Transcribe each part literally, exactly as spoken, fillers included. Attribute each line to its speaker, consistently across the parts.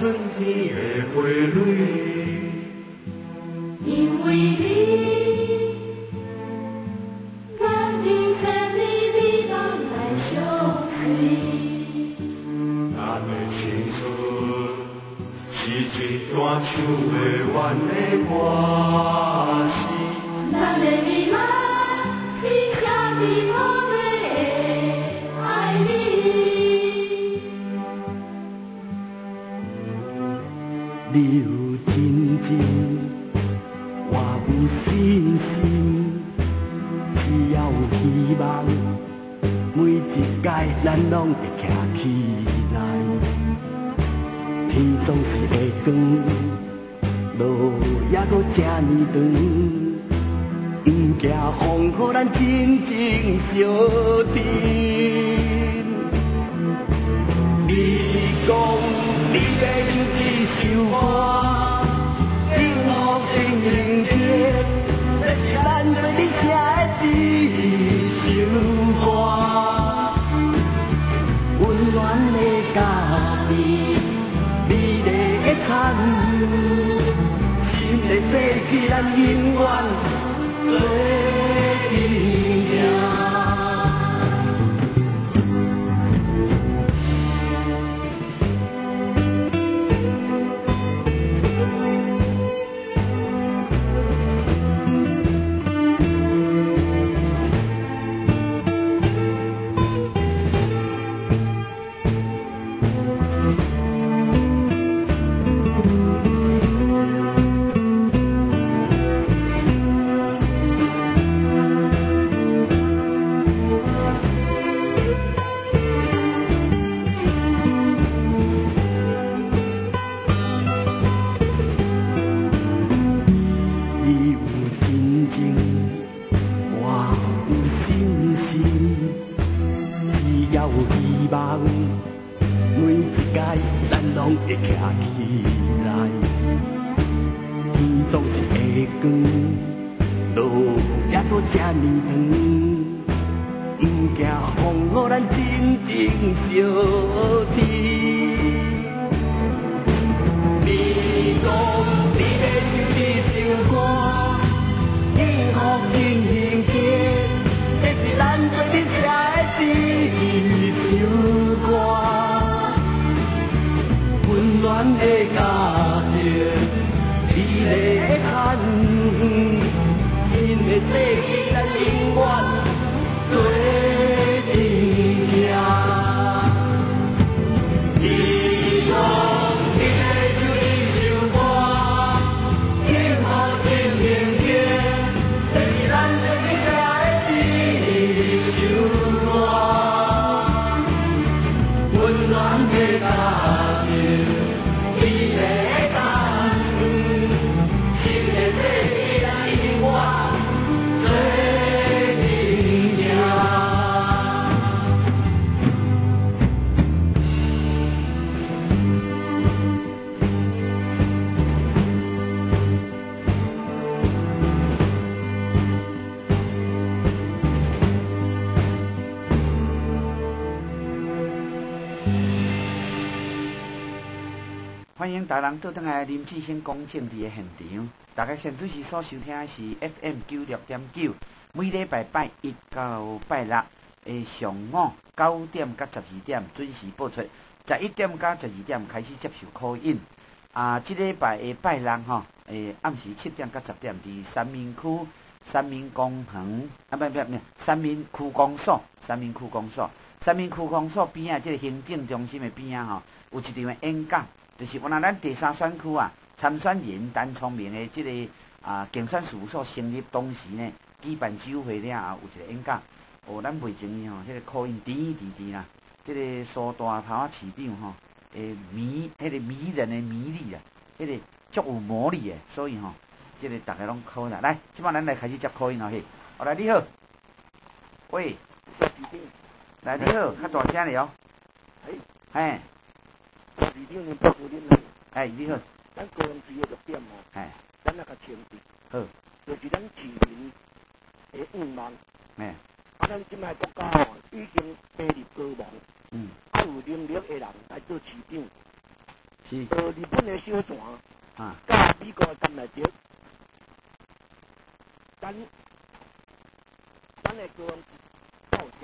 Speaker 1: 春天的花蕊，
Speaker 2: 因为你，愿意千里美人来相随。
Speaker 1: 咱的青春是一段唱不完的歌词，
Speaker 2: 咱的美梦是写伫土地的爱你。
Speaker 3: 你有真情，我有信心，只要有希望，每一届咱拢会站起来。天总是会光，路也搁这呢长，不惊风，予咱真情相挺。你讲你要一首歌，幸福真认真，这是咱对你写的一首歌。温暖的家庭，美丽的产物，新的世纪咱永远做阵行。
Speaker 4: 欢迎大人倒转来林志兴讲政治的现场。大家现在时所收听的是 F M 九六点九，每礼拜拜一到拜六的上午九点到十二点准时播出，十一点到十二点开始接受call in。啊，这礼拜的拜六吼，诶暗时七点到十点，伫三民区三民公园啊，不不不，三民区公所，三民区公所，三民区公所边啊，这个行政中心的边啊吼，有一场的演讲。就是原来咱第三选区啊，参选人陈聪明的这个啊竞选事务所成立当时呢，举办酒会了后有一个演讲，哦，咱袂前伊吼，这个口音甜甜甜啦，这个苏大头啊市长吼，诶迷，迄个迷人的迷力啊，迄个足有魔力的，所以吼，这个大家拢考啦。来，即摆咱来开始接口音哦嘿，好来你好，喂，来你好，较大声了哦，嘿。
Speaker 5: 市长你报告恁啦。
Speaker 4: 哎，你好。
Speaker 5: 咱高雄市的弱点哦，
Speaker 4: 哎，
Speaker 5: 咱那个前提，
Speaker 4: 好，
Speaker 5: 就是咱市民的愿望。
Speaker 4: 哎，
Speaker 5: 啊，咱即摆国家哦，已经步入高望，
Speaker 4: 嗯，
Speaker 5: 啊有能力的人来做市长。
Speaker 4: 是，
Speaker 5: 呃，日本的小船，
Speaker 4: 啊，
Speaker 5: 甲美国干来着，咱咱的高雄造舰，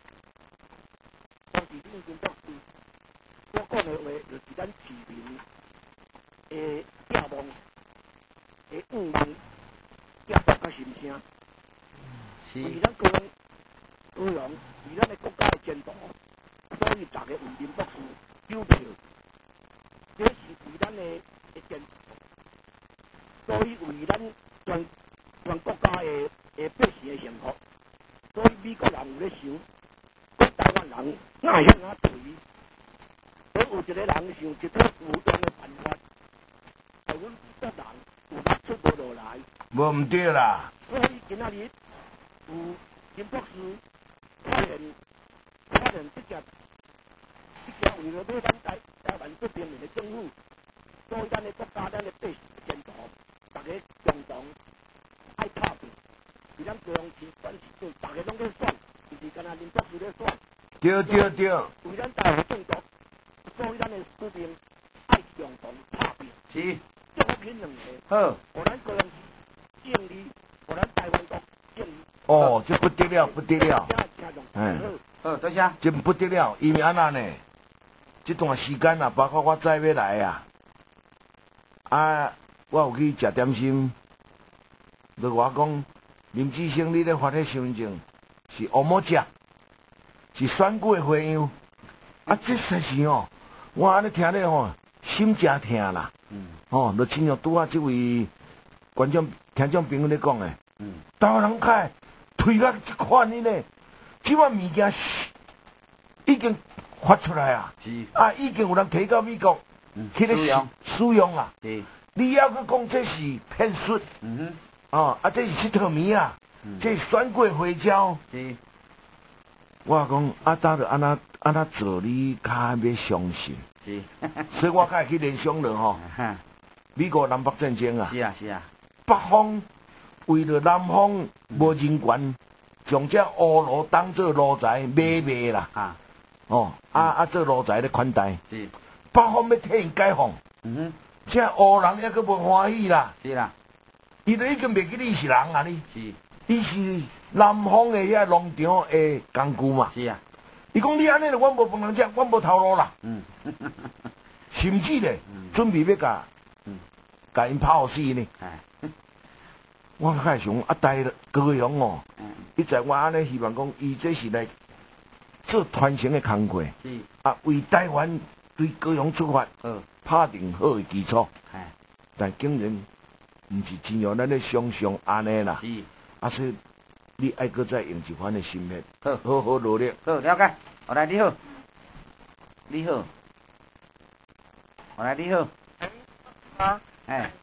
Speaker 5: 当时已经作是，我讲的话就是咱市民的寄望，的愿望，寄望甲心声。
Speaker 4: 是，
Speaker 5: 为咱高雄，高雄为咱的国家的前途，所以逐个为民博士邮票，这是为咱的的前途，所以为咱全全国家的的百姓的幸福，所以美国人有咧想，讲台湾人哪会向哪推，所以有一个人想一套武装的办法，但阮美国人有力出无落来，
Speaker 6: 无毋对啦，
Speaker 5: 所以今仔日。有金博士发现发现这只这只为了要咱台台湾这边的政府，所以咱的国家咱的百姓前途，大家共同爱拍拼，是咱高雄市选市，大家拢在选，就是干那林博士在选。
Speaker 6: 对对对，
Speaker 5: 为咱台湾政国，所以咱的士兵爱共同拍拼。
Speaker 4: 是，
Speaker 5: 祝福恁两个，
Speaker 4: 好，
Speaker 5: 互咱高雄市胜利，互咱台湾国胜利。
Speaker 6: 哦，这不得了，不得了，
Speaker 5: 嗯，
Speaker 4: 好，多谢。
Speaker 6: 真不得了，因为安那呢，这段时间啊，包括我再要来啊，啊，我有去食点心，就我讲林志升你咧发迄身份证是乌某食，是选过的花样，啊，这实是哦，我安尼听咧吼，心真疼啦，
Speaker 4: 嗯，
Speaker 6: 哦，就亲像拄啊，这位观众听众朋友咧讲诶，
Speaker 4: 嗯，
Speaker 6: 台湾人开。推到这款呢呢，这款物件已经发出来啊，
Speaker 4: 是，
Speaker 6: 啊，已经有人提到美国去咧
Speaker 4: 使用，
Speaker 6: 使用啊。
Speaker 4: 是，
Speaker 6: 你还佫讲这是骗术，
Speaker 4: 嗯哼，
Speaker 6: 哦，啊，这是佚佗物啊，
Speaker 4: 嗯
Speaker 6: 这是选过花招。
Speaker 4: 是，
Speaker 6: 我讲啊，当着安那安那做，你较要相信。
Speaker 4: 是，
Speaker 6: 所以我较会去联想了吼，
Speaker 4: 哈，
Speaker 6: 美国南北战争啊，
Speaker 4: 是啊是啊，
Speaker 6: 北方。为了南方无人权，将这乌罗当做奴才买卖啦，
Speaker 4: 啊，
Speaker 6: 哦，啊啊做奴才咧款待，
Speaker 4: 是，
Speaker 6: 北方要替因解放，
Speaker 4: 嗯哼，
Speaker 6: 这乌人抑佫无欢喜啦，
Speaker 4: 是啦，
Speaker 6: 伊都已經袂記你是人啊你，
Speaker 4: 是，
Speaker 6: 伊是南方的遐農場的工具嘛，
Speaker 4: 是啊，
Speaker 6: 伊講你安尼，我無飯通食，我無頭路啦，
Speaker 4: 嗯，
Speaker 6: 甚至咧，
Speaker 4: 嗯
Speaker 6: 準備要甲，
Speaker 4: 嗯，
Speaker 6: 甲因拋死呢。
Speaker 4: 哎，
Speaker 6: 我較想啊，台高雄哦，
Speaker 4: 嗯，
Speaker 6: 伊在我安尼希望講，伊這是來做傳承的工作，
Speaker 4: 是，
Speaker 6: 啊，為台灣對高雄出發，
Speaker 4: 好，
Speaker 6: 拍定好的基礎，
Speaker 4: 哎，
Speaker 6: 但竟然毋是真像咱咧想象安尼啦，
Speaker 4: 是，
Speaker 6: 啊，所以你愛擱再用一番的心力，
Speaker 4: 好，
Speaker 6: 好好努力。
Speaker 4: 好，了解。我來你好，你好，我來你好，
Speaker 7: 啊，
Speaker 4: 哎，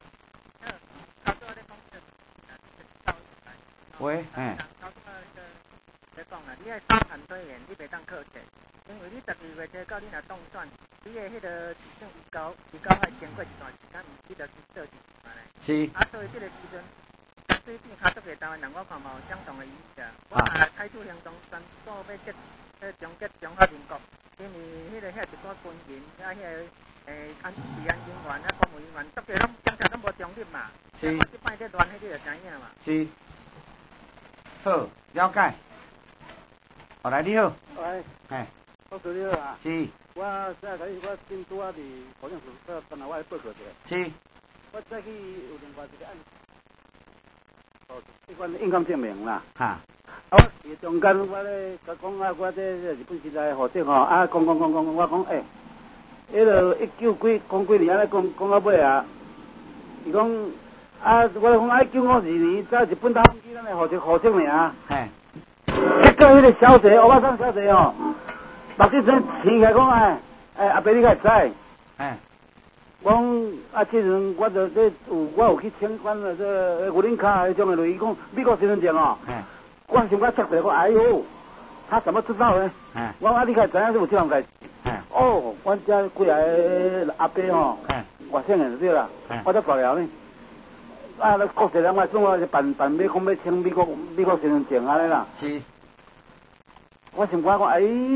Speaker 4: 喂，哎，
Speaker 7: 在讲啊，你爱三盘推演，你袂当靠者，因为你十二月这到你若当选，你的迄个市政移交移交还经过一段时间，你就是做一嘛嘞。
Speaker 4: 是，
Speaker 7: 啊，所以这个时阵，最近较多个台湾人，我看嘛有相同的意思啊。我也采取行动，宣布要结，要终结中华民国，因为迄个遐一寡军人，啊遐个诶安治安人员啊公务人员，足个拢警察拢无中立嘛。
Speaker 4: 是。
Speaker 7: 我即摆在乱，迄个就知影嘛。
Speaker 4: 是，好，了解。我來你好，
Speaker 5: 喂，
Speaker 4: 哎，
Speaker 5: 我是你好啊。
Speaker 4: 是，
Speaker 5: 我再开始，我今拄啊伫好像是说，本来我来报告者，
Speaker 4: 是，
Speaker 5: 我再去有另外一个案，哦，这款印鑑證明啦。
Speaker 4: 哈，
Speaker 5: 啊，我是中間我咧甲講啊，我這日本時代學者吼，啊講講講講，我講誒，迄個一九幾講幾年安尼講講到尾啊，伊講啊，我講啊一九五二年在日本打飛機，咱來學者學者爾。
Speaker 4: 嘿，
Speaker 5: 結果迄個小姐，歐巴桑小姐吼，目睭生醒起來講哎，哎阿伯你較會知？
Speaker 4: 嘿，
Speaker 5: 我講啊，即陣我就咧有我有去請管了這五菱卡迄種的類，伊講美國身份證哦。
Speaker 4: 嘿，
Speaker 5: 我想講測出來講，哎呦，他怎麼知道呢？
Speaker 4: 嘿，
Speaker 5: 我講啊，你較知影是有這樣代志？
Speaker 4: 嘿，
Speaker 5: 哦，阮遮幾個阿伯吼，
Speaker 4: 嘿，
Speaker 5: 外省人就對啦
Speaker 4: 嘿，
Speaker 5: 我才爆料呢。啊，那國際人我總我是辦辦要講要請美國美國身份證安尼啦。
Speaker 4: 是，
Speaker 5: 我想講講，哎，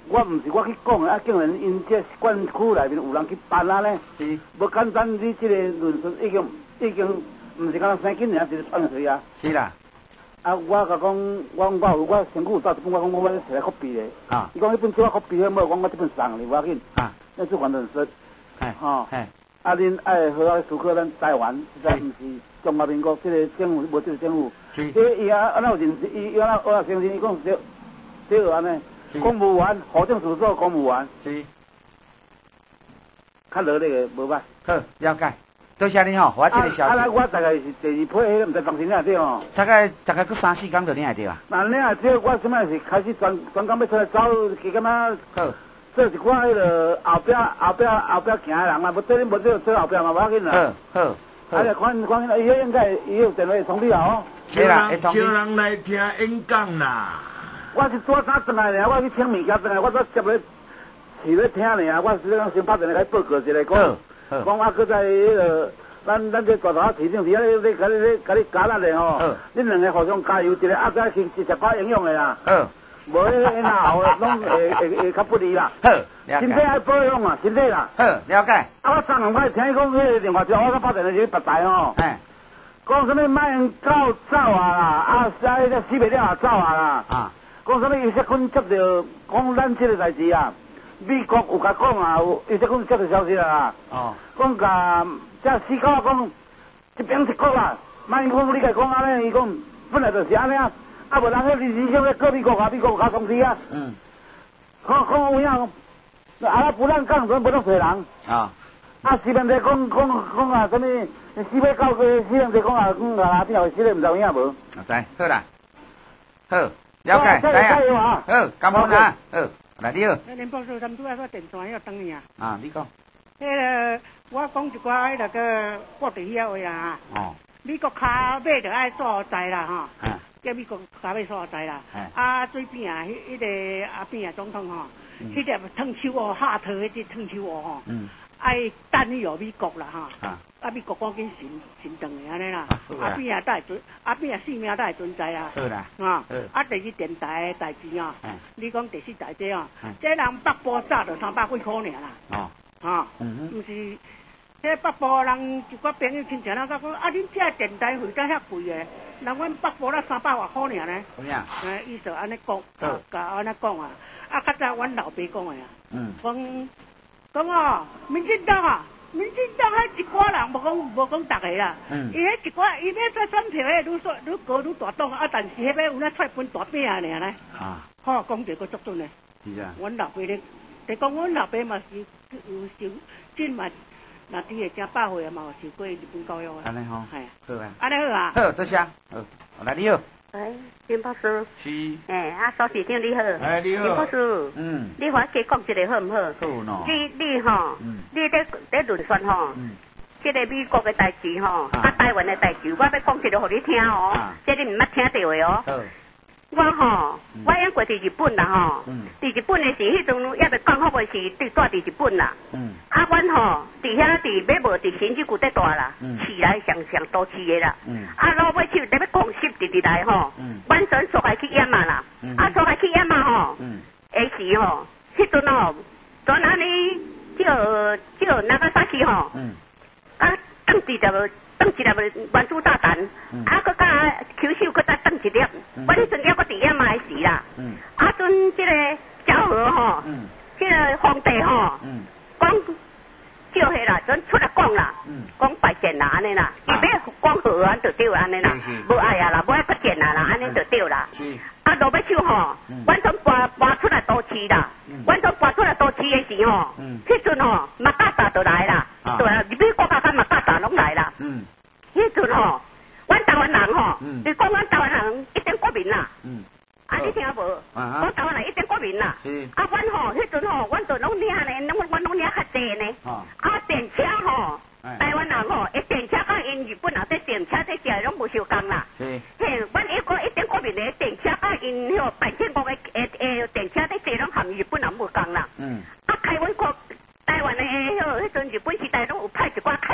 Speaker 5: 我毋是我去讲的，啊，竟然因这管区内面有人去办啊呢。
Speaker 4: 是。
Speaker 5: 无简单，你这个论述已经已经毋是讲生囡尔，就是传出去啊。
Speaker 4: 是啦。
Speaker 5: 啊，我甲讲，我我有我身躯有带一本，我讲我我摕来 copy 的。啊。伊讲迄本少我 copy 的，无讲我这本送你，无要紧。啊。那是完全是。嘿。吼。嘿。啊，恁爱好啊，思考咱台湾，实在毋是中华民国这个政府，无这个政府。是。这伊啊，安那有认识？伊伊安那我相信伊讲是对，对安尼。公务员，行政事务公务员。是。较劳力个，无歹。
Speaker 4: 好，了解。多谢你吼，我这个消息。
Speaker 5: 啊，啊，我大概是第二批，迄个毋知当时领对吼。
Speaker 4: 大概大概佫三四工就领会着啊。
Speaker 5: 那领会着，我即摆是开始专专工要出来走，是感觉好做一寡迄个后壁后壁后壁行的人啊，无做你无做做后壁嘛，无要紧啦。好好。啊，你看看，伊迄应该伊有电话通知哦。
Speaker 6: 是啦，叫人来听演讲啦。
Speaker 5: 我是早早转来尔，我去请物件转来，我早接咧是咧听尔，我是讲先拍电话来报告一下，讲讲啊，搁在迄个咱咱这大头市长伫遐咧咧甲你咧甲你教咱咧吼，恁两个互相加油一个，啊再去一十块营养的啦，无迄个那后拢会会会较不利啦。好，身体爱保养啊，身体啦。好，了解。啊，我昨两摆听伊讲迄个电话之后，我搁拍电话去别台吼，讲什么卖狗走啊啦，啊，啊迄个死袂了也走啊啦。啊。讲什么？有些kun接到讲咱这个代志啊，美国有甲讲啊，有有些kun接到消息啦。哦。讲甲这死狗讲一边一国啊，卖讲你甲讲安尼，伊讲本来就是安尼啊，啊无人迄人生咧告美国啊，美国有较通知啊。嗯。看看有影，啊拉不让讲，咱不让找人。啊。啊，视频在讲讲讲啊，什么死尾狗个视频在讲啊，讲啊边后死咧，毋知有影无？
Speaker 4: 啊，知，好啦，好。了解，来啊，好，感恩啊，好，来你好。
Speaker 8: 林博士，他们拄仔说电话要等你啊。
Speaker 4: 啊，你讲。
Speaker 8: 迄个，我讲一寡迄个个国地遐话啦。哦。美国卡尾就爱所在啦，吼。啊。叫美国卡尾所在啦。啊，最边啊，迄迄个阿扁啊总统吼，迄个烫手哦，下头迄只烫手哦吼。嗯。爱等于美国啦，哈。啊。啊，美国赶紧行行动的安尼啦。阿扁啊，都会存，阿扁啊，性命都会存在啦。好啦。啊。啊，第二电台的代志啊，你讲第四台这啊，这人北部早就三百几块尔啦。哦。啊。嗯哼。毋是，这北部人一寡朋友亲戚啦，甲讲啊，恁这电台费敢遐贵诶？人阮北部啦三百外块尔呢。有影。诶，伊就安尼讲，甲安尼讲啊。啊，较早阮老爸讲诶啊。嗯。讲讲哦，民进党啊。民进党迄一寡人无讲无讲逐个啦，伊迄一寡伊要再选票诶，愈说愈高愈大党啊，但是迄要有那出本大饼尔呢。啊，好讲着个足准诶。是啊。阮老爸咧，就讲阮老爸嘛是有受，真嘛，若伫个正百岁啊嘛有受过日本教育啊。安尼吼。系。好啊。安尼好啊。好，多谢。好，来你好。
Speaker 9: 哎，林博士。
Speaker 8: 是。
Speaker 9: 哎，啊，苏市长你好。
Speaker 8: 哎，你好。
Speaker 9: 林博士。嗯。你话加讲一个好唔好？
Speaker 8: 好喏。
Speaker 9: 你你吼，嗯、你在在论算吼，嗯、这个美国的代志吼，啊台湾的代志，我要讲一个互你听哦，啊、这你唔捌听到的哦。好。我吼，嗯、我演过伫日本啦吼，伫、嗯、日本的是迄阵也未讲好袂是伫住伫日本啦。嗯。啊，阮吼伫遐伫买无伫新竹区在住啦，市内上上都市的啦。嗯。啊，老尾手在要讲实直直来吼，嗯。阮先所来去演嘛啦，嗯、啊，所来去演嘛吼，嗯。下时吼，迄阵吼，转安尼叫叫那个啥去吼，嗯。啊，当时就当一粒原子炸弹，啊，佮甲球手佮再当一粒，我迄阵还佮伫演嘛的时啦。嗯。啊，阵即个昭和吼，即个皇帝吼，讲叫迄啦，阵出来讲啦，讲拜见啦安尼啦，伊要讲和安就对安尼啦，无爱啊啦，无爱佮见啊啦，安尼就对啦。啊，落尾手吼，阮从搬搬出来都市啦，阮从搬出来都市的时吼，迄阵吼马加达就来啦，对啦，日本国家甲马加达拢来啦。嗯。迄阵吼，阮台湾人吼，你讲阮台湾人一点国民啦。嗯。啊，你听无？我台湾人一点国民啦。是。啊，阮吼，迄阵吼，阮就拢领呢，拢阮拢领较济呢。啊。啊，电车吼，台湾人吼，一电车甲因日本人这电车这些拢无相共啦。是。嘿，阮一个一点国民的电车甲因迄百千国的诶诶电车这些拢含日本人无共啦。嗯。啊，开阮国台湾的迄迄阵日本时代拢有派一寡开阮可以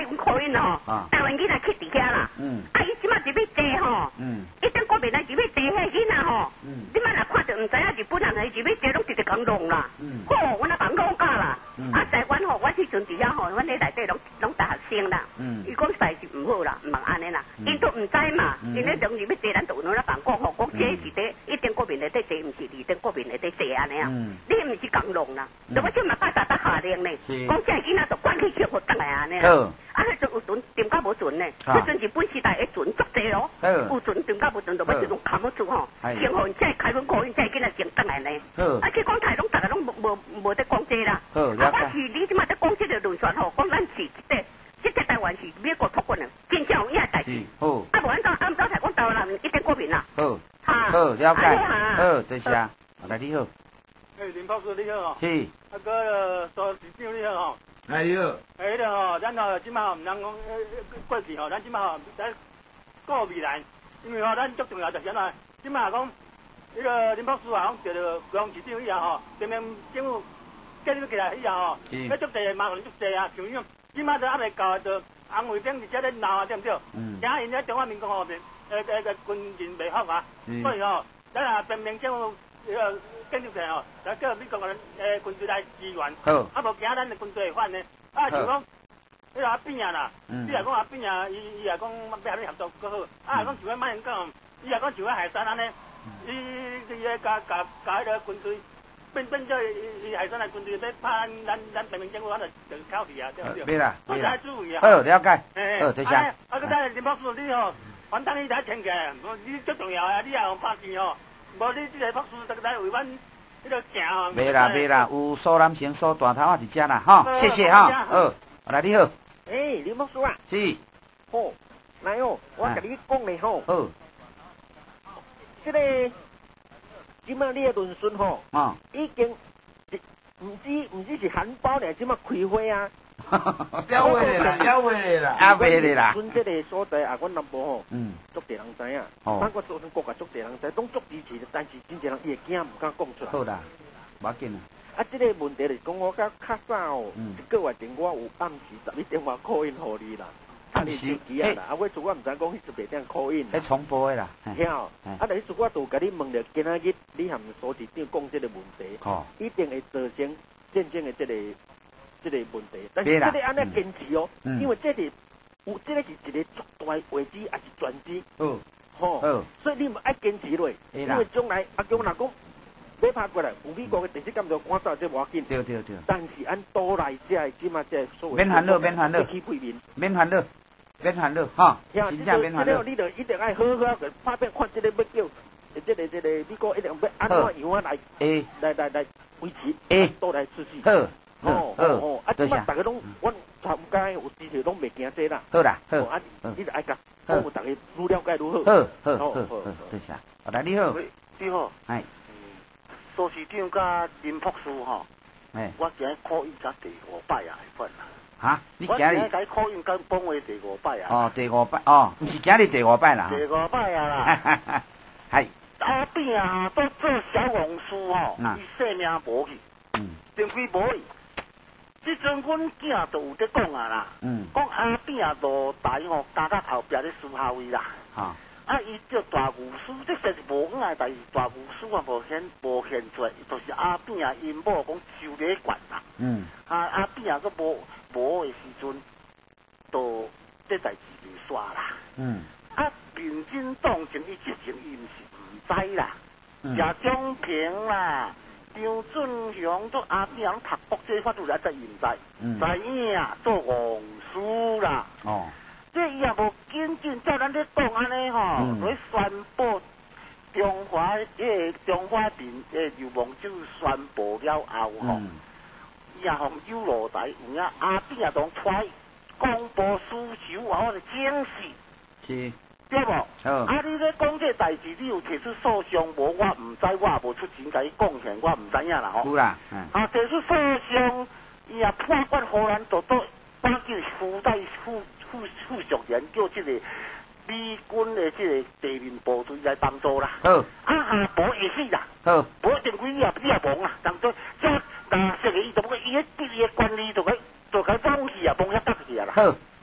Speaker 9: 因吼，台湾囡仔去伫遐啦，啊，伊即马入去坐吼，一定国民来入去坐遐囡仔吼，即马若看到唔知影日本人来入去坐，拢直直讲弄啦，好，我若讲弄教啦，啊，台湾吼，我迄阵伫遐吼，阮咧内底拢拢大学生啦，伊讲代志唔好啦，唔通安尼啦，因都唔知嘛，因咧从入去坐，咱就有哪讲讲吼，讲这是伫一定国民来底坐，唔是二定国民来底坐安尼啊，你唔是讲弄啦，就我即马八十八下令呢，讲这囡仔就关去小学倒来安尼啦。啊，迄阵有船，点解无船呢？迄阵日本时代的船足济咯，有船点解无船？就要一种扛不住吼，先互即开门可以，即囡仔先倒来呢。啊，去讲台拢逐个拢无无无得讲这啦。啊，我是你即马在讲这个论传吼，讲咱是即个即个台湾是美国托管的，真正有影代志。好，啊，无按照按照台讲台湾人一定国民啦。好，好，了解。好，多谢。来你好。
Speaker 10: 诶，林博士你好哦。
Speaker 9: 是。
Speaker 10: 啊个苏市长你好哦。
Speaker 6: 哎哟，
Speaker 10: 哎，迄个吼，咱吼即马吼毋通讲过去吼，咱即马吼咱顾未来，因为吼咱足重要就是安怎，即马讲迄个林博士啊，讲着着高雄市长以后吼，全面政府建立起来以后吼，要足济麻烦足济啊，像种即马都还未到，就红卫兵伫遮咧闹啊，对毋对？嗯。惊因咧中华民国吼，呃呃个军人未服啊，所以吼，咱啊全面政府迄个。建立起来吼，来叫美国人诶军队来支援，啊无惊咱的军队会反呢。啊，像讲迄个阿扁啊啦，你若讲阿扁啊，伊伊也讲要合你合作搁好，啊讲像个马英九，伊也讲像个海山安尼，伊伊个甲甲甲迄个军队变变做伊伊海山的军队要拍咱咱人民政府，咱就就挑起啊，对不对？
Speaker 9: 对啦，
Speaker 10: 我来注意啊。
Speaker 9: 好，了解。好，多谢。
Speaker 10: 啊，啊，个咱林博士你吼，反正你来请假，你最重要啊，你也用拍钱吼。无你即个博士，逐个来为阮迄个行吼。
Speaker 4: 袂啦袂啦，有苏南城苏大头啊伫遮啦，吼，谢谢哈。好，来你好。
Speaker 5: 诶，林博士啊。
Speaker 4: 是。
Speaker 5: 好，来哦，我甲你讲咧吼。
Speaker 4: 好。
Speaker 5: 即个，即马你的论述吼，
Speaker 4: 啊，
Speaker 5: 已经，毋止毋止是含苞咧，即马开花啊。
Speaker 6: 了会啦，了会啦，
Speaker 4: 啊袂咧啦。
Speaker 5: 阮即个所在啊，阮南部吼，
Speaker 4: 嗯，
Speaker 5: 足侪人知影，包括做成国家足侪人知，拢足支持，但是真侪人伊会惊，毋敢讲出来。
Speaker 4: 好啦，无要紧啦。
Speaker 5: 啊，即个问题就是讲，我较较早哦，一个月前我有暗时十一点外 call in 互你啦，看你手机啊啦，啊，我做我毋知讲迄十一点 call in。
Speaker 4: 迄重播的啦。
Speaker 5: 晓，啊，但是我就甲你问着，今仔日你含所市长讲即个问题，一定会造成真正的即个。这个问题，但是这个安尼坚持哦，嗯、因为这里、個、有这个是一个足大的危机，也是转机，
Speaker 4: 哦，
Speaker 5: 吼、哦，所以你唔爱坚持落，因为将来阿强若讲要拍过来，有美国的电视监督赶走这无要紧，
Speaker 4: 对对对。
Speaker 5: 但是按倒来这即马这所谓
Speaker 4: 免烦恼，免烦恼，
Speaker 5: 起背面，
Speaker 4: 免烦恼，免烦恼，哈，
Speaker 5: 真
Speaker 4: 正免烦恼。
Speaker 5: 你就一定爱好好个拍片看这个要叫，这个这个美国一定要安怎样啊来，诶，来来来维持，诶，倒来出去。好。哦哦哦，啊！即摆大家拢，阮参加有支持拢袂惊这啦。
Speaker 4: 好啦，好，
Speaker 5: 啊，你就爱甲，讲有大家愈了解愈好。
Speaker 4: 好好好好，多谢。来你好，
Speaker 11: 你好，
Speaker 4: 係。
Speaker 11: 苏市长甲林博士吼，
Speaker 4: 誒，
Speaker 11: 我今日考验才第五擺啊，份啦。
Speaker 4: 嚇？你今日？
Speaker 11: 我今日甲考验甲幫我第五擺啊。
Speaker 4: 哦，第五擺，哦，唔是今日第五擺啦。
Speaker 11: 第五擺啊啦。
Speaker 4: 係。
Speaker 11: 阿扁啊，都做小王叔吼，伊性命無去，嗯，定規無去。即陣阮囝就有在講啊啦，嗯，講阿扁啊落台吼，加到後壁咧輸校位啦，
Speaker 4: 啊，
Speaker 11: 啊伊叫大巫師，即實是無講啊，但是大巫師啊無顯無顯出來，就是阿扁啊因某講收禮管啦，嗯，啊阿扁啊個無無的時陣，都這代志就煞啦，嗯，啊民進黨前伊之前伊毋是毋知啦，謝長平啦。張俊雄做阿扁人讀國際法律來才唔知，知影啊做王師啦。哦，即伊也無緊緊照咱咧講安尼吼，來宣布中華誒中華民誒流氓就宣布了後吼，伊也互有落台，有影阿扁也當出公布訴求，我哋警示。
Speaker 4: 是。
Speaker 11: 對無？哦、啊！你咧講這代志，你有提出訴訟無？我唔知，我也無出錢甲伊貢獻，我唔知影啦吼。
Speaker 4: 有啦。
Speaker 11: 啊，提出訴訟，伊也判決荷蘭做到打叫附帶附附附屬人，叫即個美軍的即個地面部隊來幫助啦。好。啊啊，無會死啦。好。無一定規伊也伊也亡啦，當做即但係伊就不過伊迄啲嘢管理就佢就佢放棄啊，放一得去啊啦。好。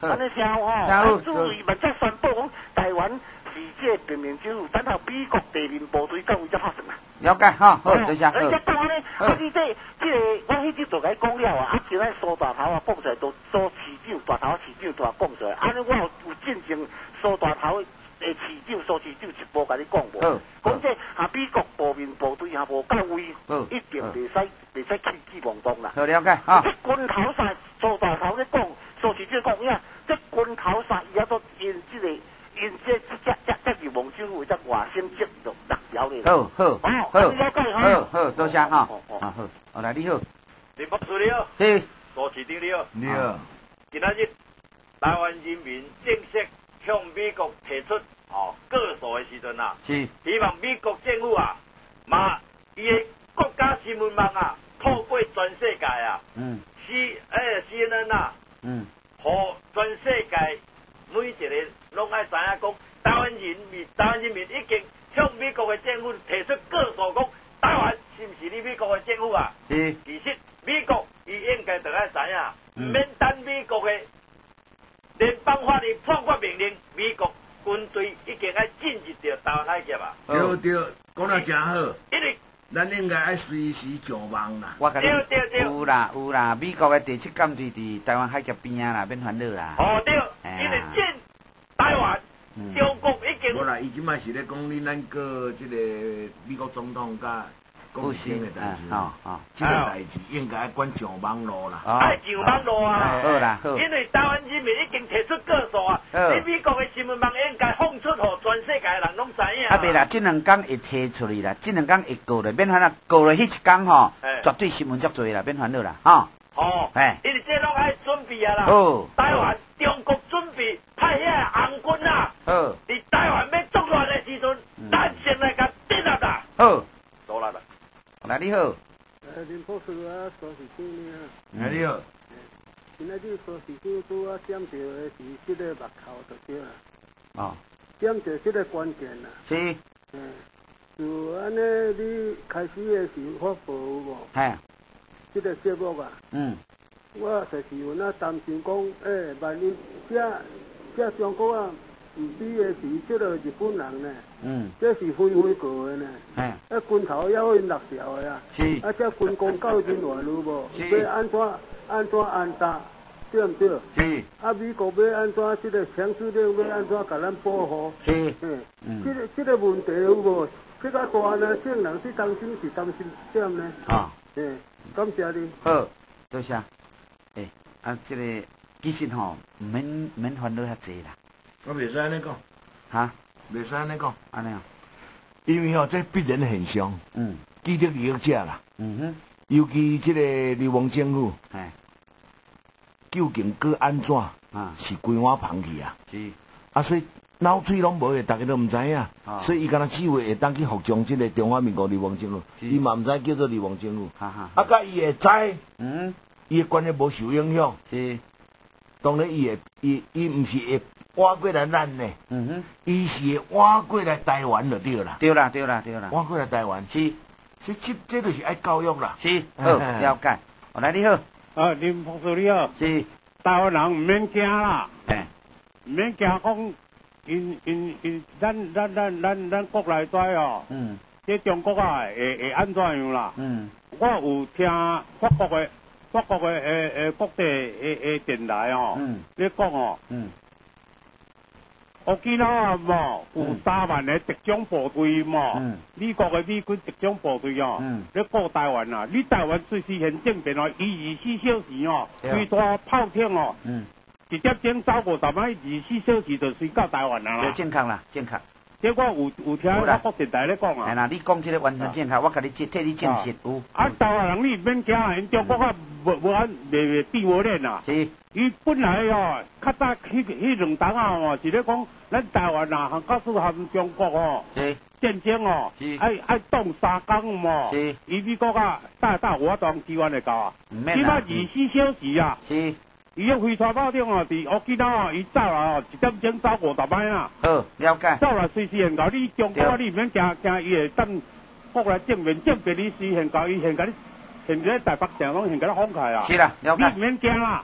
Speaker 11: 安尼听有吼，注意，万只宣布讲台湾是这平民政府，等候美国地面部队到位才拍算啊。
Speaker 4: 了解哈，好，多谢。
Speaker 11: 而且讲安尼，啊，你这这个我迄日就甲伊讲了啊，啊，今仔苏大头啊，讲出来都苏市长大头市长都啊讲出来，安尼我有有进前苏大头诶市长苏市长一波甲你讲无，讲这啊美国部面部队啊无到位，一定袂使袂使轻举妄动啦。
Speaker 4: 好了解哈。
Speaker 11: 这军头啥苏大头咧讲，苏市长讲呀，这军头啥伊啊都因这个。因这这这这是王政府在外省接六六条咧。
Speaker 4: 好好好，
Speaker 11: 了解
Speaker 4: 好好，多谢哈。啊好，好来你好。
Speaker 12: 林博士你好。
Speaker 4: 是。
Speaker 12: 苏市长你好。
Speaker 6: 你好。
Speaker 12: 今仔日台湾人民正式向美国提出哦告诉的时阵啊，
Speaker 4: 是
Speaker 12: 希望美国政府啊，嘛伊的国家新闻网啊，透过全世界啊，
Speaker 4: 嗯，
Speaker 12: 是诶 C N N 啊，
Speaker 4: 嗯，
Speaker 12: 互全世界每一个拢爱知影讲，台湾人民台湾人民已经向美国的政府提出告诉讲，台湾是毋是你美国的政府啊？
Speaker 4: 是。
Speaker 12: 其实美国伊应该着爱知影，唔免等美国的联邦法律判决命令，美国军队已经爱进入到台湾海峡啊。
Speaker 6: 对对，讲得真好。
Speaker 12: 因为
Speaker 6: 咱应该爱随时上网啦。
Speaker 4: 我甲你
Speaker 12: 对对对。
Speaker 4: 有啦有啦，美国的第七舰队伫台湾海峡边啊啦，免烦恼啦。
Speaker 12: 哦对，因为进台湾，中国已经。
Speaker 6: 无啦，伊即摆是咧讲你咱个即个美国总统甲国务卿的代志，
Speaker 4: 哦哦，
Speaker 6: 即个代志应该管上网络啦。
Speaker 12: 爱上网络啊！
Speaker 4: 好啦好。
Speaker 12: 因为台湾人民已经提出告诉啊，你美国的新闻网应该放出，互全世界人拢知影。
Speaker 4: 啊袂啦，这两天会提出来啦，这两天会告咧，免烦恼，告了迄一天吼，绝对新闻足多啦，免烦恼啦，吼。
Speaker 12: 哦。
Speaker 4: 哎。
Speaker 12: 因为这拢爱准备啊啦。
Speaker 4: 好。
Speaker 12: 台湾中国准备派遐红军啊。
Speaker 4: 好。
Speaker 12: 伫台湾要作乱的时阵，咱先来甲镇压啦。
Speaker 4: 好。
Speaker 12: 做啦啦。
Speaker 4: 来你好。
Speaker 13: 呃，林博士啊，苏市长你
Speaker 6: 好。你好。
Speaker 13: 今仔日苏市长拄啊点到的是即个目头就对啦。
Speaker 4: 哦。
Speaker 13: 点到即个关键啦。
Speaker 4: 是。
Speaker 13: 嗯。就安尼，你开始的时候发布有无？
Speaker 4: 嘿。
Speaker 13: 即个节目啊。
Speaker 4: 嗯。
Speaker 13: 我实是有那担心讲，诶，万一这这中国啊，唔比的是即个日本人呢。
Speaker 4: 嗯。
Speaker 13: 这是飞飞过的呢。
Speaker 4: 嘿。
Speaker 13: 啊，军头还有因六条的啊。
Speaker 4: 是。
Speaker 13: 啊，这军工教人员有无？是。要安怎安怎安搭，对唔对？
Speaker 4: 是。
Speaker 13: 啊，美国要安怎即个强势力要安怎甲咱保护？
Speaker 4: 是。
Speaker 13: 嗯。
Speaker 4: 嗯。
Speaker 13: 即个即个问题有无？这个大呢，正人是担心是担心点呢？
Speaker 4: 啊。
Speaker 13: 嗯，感谢你。
Speaker 4: 好，多谢。诶，啊，这个其实吼，唔免唔免烦恼遐济啦。
Speaker 6: 我袂使安尼讲。
Speaker 4: 哈？
Speaker 6: 袂使安尼讲。
Speaker 4: 安尼啊？
Speaker 6: 因为吼，这必然现象。
Speaker 4: 嗯。
Speaker 6: 既得利益者啦。
Speaker 4: 嗯哼。
Speaker 6: 尤其这个流亡政府。
Speaker 4: 哎。
Speaker 6: 究竟搁安怎？
Speaker 4: 啊。
Speaker 6: 是规碗芳去啊。
Speaker 4: 是。
Speaker 6: 啊，所以脑水拢无诶，大家都毋知影。哦。所以伊敢若只会会当去服从即个中华民国流亡政府，伊嘛毋知叫做流亡政府。
Speaker 4: 哈哈。
Speaker 6: 啊，甲伊会知。
Speaker 4: 嗯。
Speaker 6: 伊诶关系无受影响。
Speaker 4: 是。
Speaker 6: 当然，伊会，伊伊毋是会挖过来咱呢。
Speaker 4: 嗯哼。
Speaker 6: 伊是会挖过来台湾就对啦。
Speaker 4: 对啦，对啦，对啦。
Speaker 6: 挖过来台湾。
Speaker 4: 是。
Speaker 6: 所以这这就是爱教育啦。
Speaker 4: 是。好，了解。我来你好。
Speaker 14: 啊，林博士你好。
Speaker 4: 是。
Speaker 14: 台湾人唔免惊啦。
Speaker 4: 哎。
Speaker 14: 唔免惊讲，因因因，咱咱咱咱咱国内在哦。
Speaker 4: 嗯。
Speaker 14: 这中国啊，会会安怎样啦？
Speaker 4: 嗯。
Speaker 14: 我有听法国的。法国的诶诶国际诶诶电台哦，
Speaker 4: 嗯，
Speaker 14: 你讲哦，
Speaker 4: 嗯，
Speaker 14: 我记得啊嘛，有三万个特种部队嘛，
Speaker 4: 嗯，
Speaker 14: 美国的美军特种部队哦，
Speaker 4: 嗯，
Speaker 14: 你过台湾啊，你台湾随时现政变哦，伊二十四小时哦，随拖炮艇哦，
Speaker 4: 嗯，
Speaker 14: 直接整走过台湾，二十四小时就随到台湾啊啦，
Speaker 4: 对，正确啦，正确。
Speaker 14: 这我有有听法国电台咧讲啊。
Speaker 4: 系啦，你讲这个完全正确，我甲你替你证实有。
Speaker 14: 啊，台湾人你免惊啊，因中国啊无无安袂变无练啊。
Speaker 4: 是。
Speaker 14: 伊本来哦，较早迄迄两档啊哦，是咧讲咱台湾啊，和告诉含中国哦。
Speaker 4: 是。
Speaker 14: 战争哦。
Speaker 4: 是。
Speaker 14: 爱爱动三工嘛。
Speaker 4: 是。
Speaker 14: 伊美国啊，大大我当支援会到啊。
Speaker 4: 唔免啦。
Speaker 14: 起码二十四小时啊。
Speaker 4: 是。
Speaker 14: 伊个飞船炮艇哦，伫我记得哦，伊走啦哦，一点钟走五十摆啊。
Speaker 4: 好，了解。
Speaker 14: 走啦，随时现到你中国，你唔免惊惊伊会等国来正面正面，你随现到伊现甲你现在台北城拢现甲你放开啊。
Speaker 4: 是啦，了解。
Speaker 14: 你唔免惊啦。
Speaker 4: 好，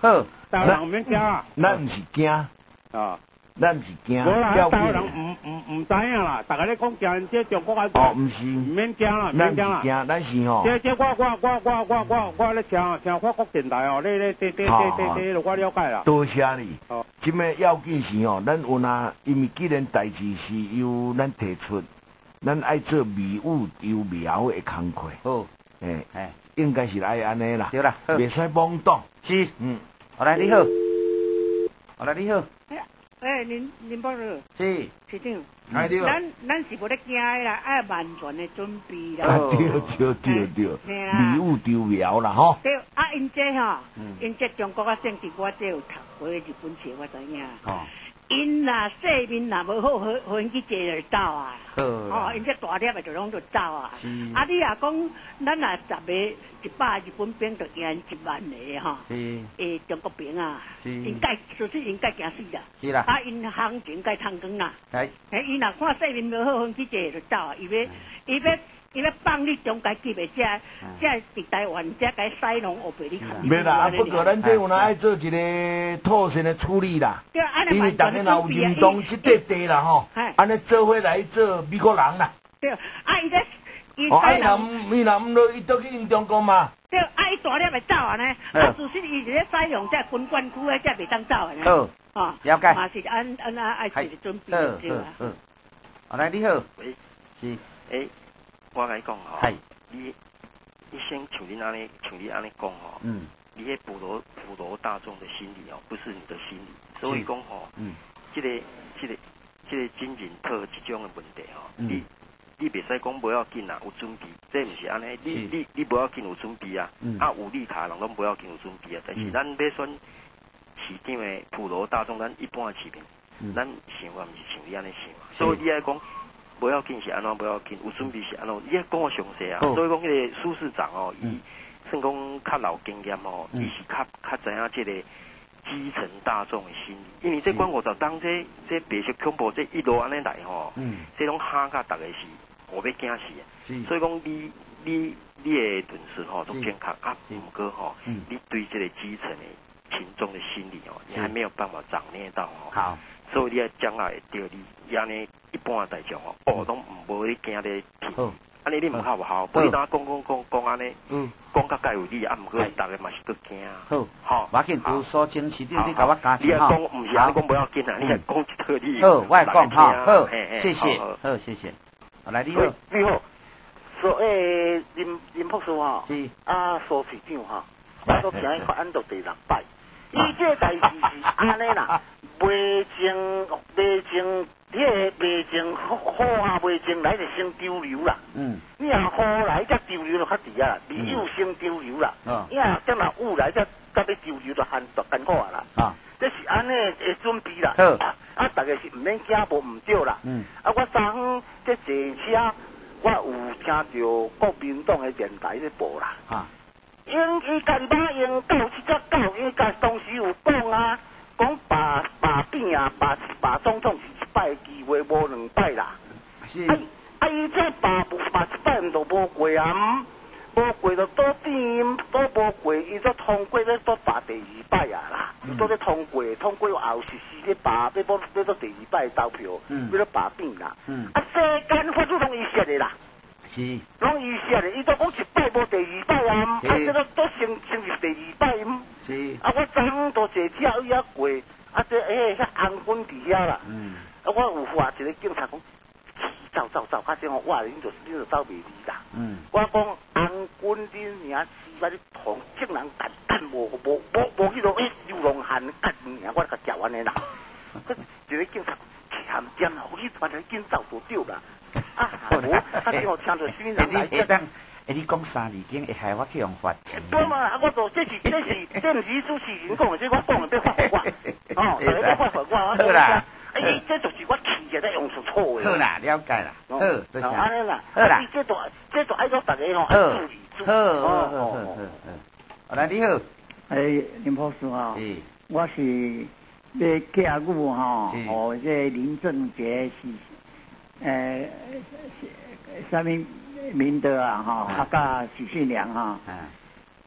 Speaker 14: 台湾人唔免惊啊。
Speaker 6: 咱唔是惊。
Speaker 14: 啊。
Speaker 6: 咱唔是惊。
Speaker 14: 无啦，台湾人唔唔唔知影啦，大家咧讲惊这中国啊。
Speaker 6: 哦，唔是。
Speaker 14: 唔免惊啦，唔免惊啦。
Speaker 6: 惊，咱是吼。
Speaker 14: 这这我我我我我我我咧听听法国电台哦，咧咧对对对对对，我了解啦。
Speaker 6: 多谢你。哦。即个要紧是吼，咱有那，因为既然代志是由咱提出，咱爱做迷雾丢苗的工课。
Speaker 4: 好。
Speaker 6: 诶诶，应该是爱安尼啦。
Speaker 4: 对啦。
Speaker 6: 袂使妄动。
Speaker 4: 是。
Speaker 6: 嗯。
Speaker 4: 好来，你好。好来，你好。
Speaker 8: 哎，林林博士，
Speaker 4: 是
Speaker 8: 市长，
Speaker 6: 哎对，
Speaker 8: 咱咱是无咧惊的啦，爱万全的准备啦。
Speaker 6: 啊对对对对，礼物丢苗啦吼。
Speaker 8: 对，啊因这吼，因这中国啊政治，我这有读过日本册，我知影。哦。因若细面若无好，互互因去坐就走啊。哦，因这大粒的就拢就走啊。啊，你若讲，咱若十个一百日本兵，就赢一万个吼。是。诶，中国兵啊，应该说是应该惊死啦。是啦。啊，因行情该通光啦。系。诶，伊若看细面无好，互去坐就走啊。伊要伊要伊要放你中间级的，这这伫台湾这该西农学白你看。
Speaker 6: 没啦，不过咱这有哪爱做一个妥善的处理啦。
Speaker 8: 对啊，
Speaker 6: 因为大家若有认同这块地啦吼，安尼做伙来做美国人啦。
Speaker 8: 对，啊伊这伊
Speaker 6: 哦，伊若唔伊若唔落，伊倒去用中国嘛。
Speaker 8: 对，啊伊大粒的走啊呢，啊自实伊伫咧西农这军管区的这袂当走啊呢。好，哦，
Speaker 4: 了解。
Speaker 8: 嘛是按按啊爱做准备对啊。
Speaker 4: 嗯嗯。好来，你好。
Speaker 15: 喂。
Speaker 4: 是。
Speaker 15: 诶。我甲你讲吼，你你先像你安尼，像你安尼讲吼，嗯，你迄普罗普罗大众的心理哦，不是你的心理，所以讲吼，嗯，这个这个这个金银特这种的问题吼，嗯、你你袂使讲不要紧啊，有准备，这毋是安尼，你你你不要紧有准备啊，嗯、啊有利他人拢不要紧有准备啊，但是咱要选市长的普罗大众，咱一般的市民，嗯、咱想法毋是像你安尼想，所以你爱讲。不要紧是安怎，不要紧，有准备是安怎。你讲我详细啊，所以讲迄个苏市长哦，伊算讲较老经验哦，伊是较较知影即个基层大众的心理。因为这管五十当这这白色恐怖这一路安尼来吼，这种吓甲逐个是我要惊死。所以讲你你你的论述吼都偏确啊，毋过吼，你对这个基层的群众的心理哦，你还没有办法掌握到哦。好。所以你要将来会对你安尼一般的大众哦，哦，拢唔无你惊咧听，安尼你唔好唔好，不你当讲讲讲讲安尼，嗯，讲较介有理，啊，毋过大家嘛是佫惊。好，好，
Speaker 4: 我紧有所争取，你你甲我加
Speaker 15: 你讲唔是安尼讲不要紧啊，你系讲一套理。
Speaker 4: 好，我讲哈，好，谢谢，好，谢谢。来，你好，
Speaker 11: 你好，所诶林林博士哈，是啊，苏市长哈，我都听伊发按到第六摆。伊这代志是安尼啦，袂情袂情，你个袂情好啊，袂情来就先丢流啦。嗯，你若好来则丢流就较迟啊，未有先丢流啦。嗯，你若将来有来则甲要丢流就很就艰苦啊啦。啊，这是安尼的准备啦。好，啊，大家是毋免惊无毋对啦。嗯，啊，我昨昏这坐车，我有听到国民党的电台咧播啦。啊。因伊家己马英九即只狗，因家当时有讲啊，讲罢罢免啊，罢罢总统是一摆机会，无两摆啦。是。啊啊！伊这罢不罢一摆，毋就无过啊，无过就倒变，倒无过，伊则通过咧，倒罢第二摆啊啦。倒咧通过，通过后实施咧罢，要要要到第二摆投票，要咧罢免啦。嗯。啊，世间法律拢伊说的啦。是，拢预设的，伊都讲一摆无第二摆啊，啊，这个都成成是第二摆嗯。是。啊，我昨昏都坐车以遐过，啊，这诶遐红军伫遐啦。嗯。啊，我有话一个警察讲，走走走，较这样哇，你就你就走袂离啦。嗯。我讲红军你尔死把你同竟然干干无无无无去到诶流浪汉干尔，我甲食完的啦。一个警察喊点啊，我去把这紧走就对啦。啊，我他叫我听着新人来讲，
Speaker 4: 哎，你讲三字经会害我去用法？
Speaker 11: 对嘛，我做这是这是这毋是主持人讲的，这我讲的要发给我，哦，大家要发给我，好
Speaker 4: 啦，
Speaker 11: 哎，这就是我气的在用出错的。
Speaker 4: 好啦，了解啦，好，
Speaker 11: 好安尼啦，
Speaker 4: 好啦，
Speaker 11: 这都这都爱到大家吼，
Speaker 4: 好，好，好，好，好，好，来你好，
Speaker 16: 哎，林博士啊，我是要加入哈，哦，这林正杰是。呃，什么明德啊哈，啊甲许信良哈，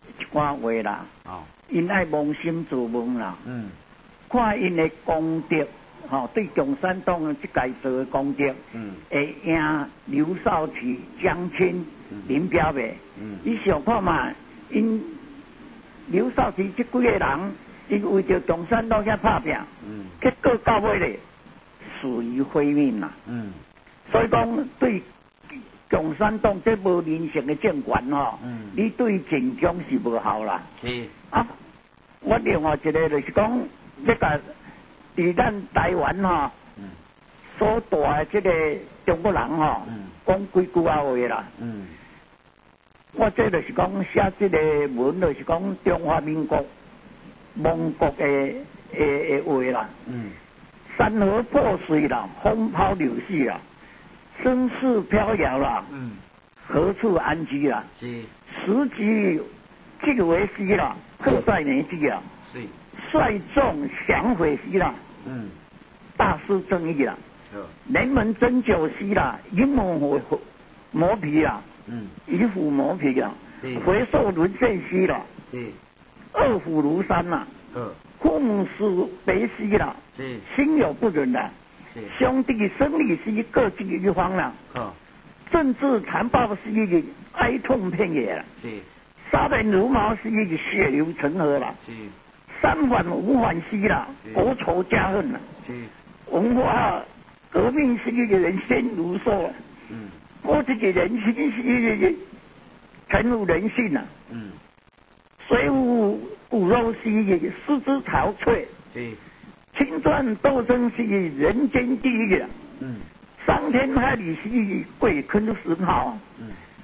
Speaker 16: 一寡话啦。
Speaker 4: 哦。
Speaker 16: 因爱扪心自问啦。
Speaker 4: 嗯。
Speaker 16: 看因的功德，吼、哦，对共产党即届做的功德，
Speaker 4: 嗯，
Speaker 16: 会赢刘少奇、江青、
Speaker 4: 嗯、
Speaker 16: 林彪袂？
Speaker 4: 嗯。
Speaker 16: 你想看嘛？因刘少奇即几个人，因为着共产党遐拍拼，
Speaker 4: 嗯，
Speaker 16: 结果到尾咧死于非命啦。
Speaker 4: 嗯。
Speaker 16: 所以讲对共产党这无人性的政权吼，
Speaker 4: 嗯，
Speaker 16: 你对晋江是无效啦。
Speaker 4: 是。
Speaker 16: 啊，我另外一个就是讲，这个伫咱台湾吼，
Speaker 4: 嗯，
Speaker 16: 所大的这个中国人吼，
Speaker 4: 嗯，
Speaker 16: 讲几句啊话啦。
Speaker 4: 嗯。
Speaker 16: 我这就是讲写这个文，就是讲中华民国亡国的的的话啦。
Speaker 4: 嗯。
Speaker 16: 山河破碎啦，风抛柳絮啦。生死飘摇啦，
Speaker 4: 嗯，
Speaker 16: 何处安居啦？
Speaker 4: 是，
Speaker 16: 时局即为时啦，迫在眉睫啦。
Speaker 4: 是，
Speaker 16: 率众降匪时啦，
Speaker 4: 嗯，
Speaker 16: 大施正义啦。
Speaker 4: 是，
Speaker 16: 人们针灸时啦，阴谋磨磨皮啦，
Speaker 4: 嗯，
Speaker 16: 以虎磨皮啦，回寿沦陷时啦，
Speaker 4: 是，
Speaker 16: 恶虎如山啦，
Speaker 4: 嗯，
Speaker 16: 共死悲时啦，
Speaker 4: 是，
Speaker 16: 心有不忍啦。兄弟生离时各据一方啦，
Speaker 4: 哦，
Speaker 16: 政治残暴时哀痛遍野啦，
Speaker 4: 是，
Speaker 16: 杀人如麻时血流成河啦，
Speaker 4: 是，
Speaker 16: 三反五反时啦，国仇家恨啦，
Speaker 4: 是，
Speaker 16: 文化革命时人心如梭，
Speaker 4: 嗯，
Speaker 16: 过这个人心时沉入人性啦，
Speaker 4: 嗯，
Speaker 16: 水浒骨肉时四肢憔悴，
Speaker 4: 是。
Speaker 16: 青壮斗争是人间地狱啊！
Speaker 4: 嗯，
Speaker 16: 伤天害理是鬼坑神号。
Speaker 4: 嗯，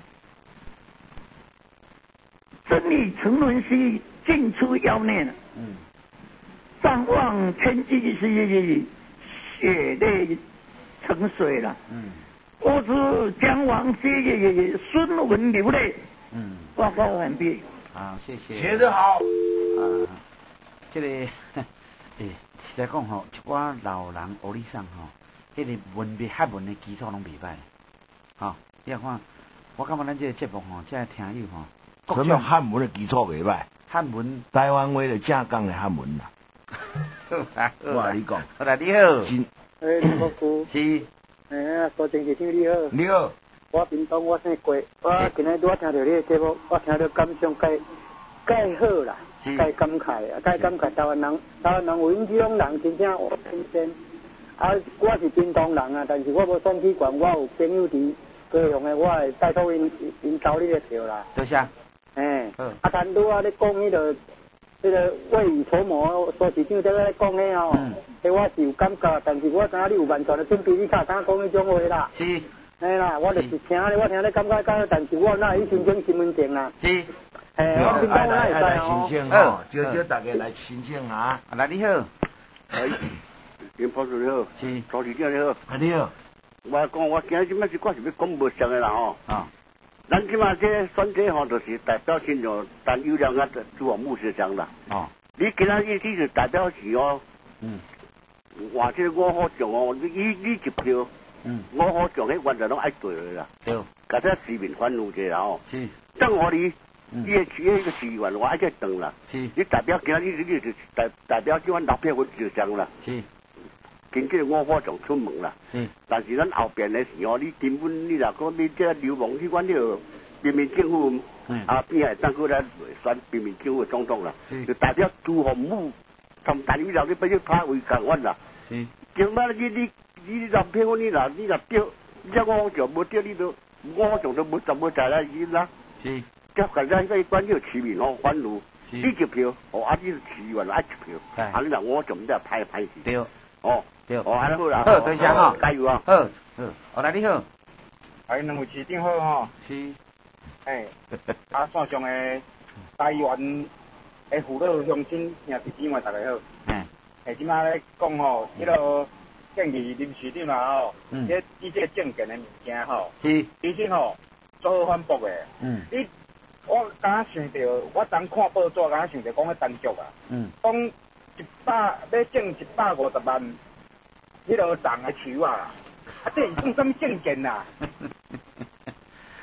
Speaker 16: 真理沉沦是尽出妖孽。
Speaker 4: 嗯，
Speaker 16: 张望天际是血泪成水了。
Speaker 4: 嗯，
Speaker 16: 我是将亡是孙文流泪。
Speaker 4: 嗯，
Speaker 16: 报告完毕。
Speaker 4: 好，谢谢。
Speaker 6: 写得好。
Speaker 4: 啊，这个诶。实在讲吼，一寡老人屋里上吼，迄、那个文笔汉文的基础拢袂歹，吼、哦，你看，我感觉咱这个节目吼，这个听友吼，
Speaker 6: 什么汉文的基础袂歹？
Speaker 4: 汉文，
Speaker 6: 台湾话就正讲的汉文啦。我甲你讲，
Speaker 4: 好啦，你好。
Speaker 13: 诶，林国夫。
Speaker 4: 是。
Speaker 13: 诶，苏正局长你好。
Speaker 6: 你好。
Speaker 13: 我平东，我姓郭，我今日拄仔听到你的节目，我听到感想介介好啦。介感慨啊，介感慨台湾人，台湾人有因这种人真正我新鲜。啊，我是屏东人啊，但是我无选举权，我有朋友伫高雄的，我会拜托因因投你的票啦。
Speaker 4: 多谢。
Speaker 13: 诶、欸，啊，但拄啊咧讲迄个，迄个未雨绸缪，苏市长在咧讲迄吼，迄、嗯、我是有感觉，但是我知影你有完全的准备，你较敢讲迄种话啦。
Speaker 4: 是。
Speaker 13: 嘿啦，我就是听咧，我听咧感觉介，但是我哪会去申请身份证啦？
Speaker 4: 是。
Speaker 13: 哎，我平常
Speaker 6: 来来申请吼，叫叫大家来申请啊！
Speaker 4: 来你好，
Speaker 17: 哎，林博士你好，
Speaker 4: 是，
Speaker 17: 苏市长你好，
Speaker 6: 啊你好，
Speaker 17: 我讲我今日即摆是我是要讲无相的啦吼，
Speaker 4: 啊，
Speaker 17: 咱即马这选举吼，就是代表性用但有两个主要目标上啦，
Speaker 4: 哦，
Speaker 17: 你今仔日你是代表是哦，
Speaker 4: 嗯，
Speaker 17: 话这五号奖哦，你你一票，
Speaker 4: 嗯，
Speaker 17: 五号奖迄原来拢爱对的啦，
Speaker 4: 对，
Speaker 17: 甲这市民反映者啦吼，
Speaker 4: 是，
Speaker 17: 等我你。你个企业个资源，我爱再等啦。
Speaker 4: 是。
Speaker 17: 你代表今日你就代代表即款六票分就上啦。
Speaker 4: 是。
Speaker 17: 经这五号奖出门啦。
Speaker 4: 是。
Speaker 17: 但是咱后边的时候，你根本你若讲你这流氓迄款，你个人民政府，嗯、啊边系当过来选人民政府总统啦。就代表朱洪武同大李老你不要拍为共阮啦。
Speaker 4: 是。
Speaker 17: 今摆你你你六票分你若你若掉，你五号奖无掉，你都五号奖都无怎么在啦已啦。
Speaker 4: 是。
Speaker 17: 即个咱个关键市民哦，反路，你一票，哦，啊，你市员啊一票，啊，你若我就唔得歹歹事。
Speaker 4: 对。
Speaker 17: 哦。
Speaker 4: 对。
Speaker 17: 哦，安尼好啦。
Speaker 4: 好，多谢吼。
Speaker 17: 加油啊！
Speaker 4: 好，好，好来你好。
Speaker 18: 哎，两位市长好吼。
Speaker 4: 是。
Speaker 18: 哎，啊，线上的台湾的父老乡亲兄弟姊妹大家好。
Speaker 4: 嗯。
Speaker 18: 哎，即摆咧讲吼，迄个建议林市长啦吼，
Speaker 4: 嗯，
Speaker 18: 这以这证件的物件吼，
Speaker 4: 是，
Speaker 18: 其实吼做好反驳的。
Speaker 4: 嗯。
Speaker 18: 你我刚想到，我当看报纸，刚想到讲迄单局啊，
Speaker 4: 嗯，
Speaker 18: 讲一百要挣一百五十万，迄落长的树啊，啊这是算什么证件呐？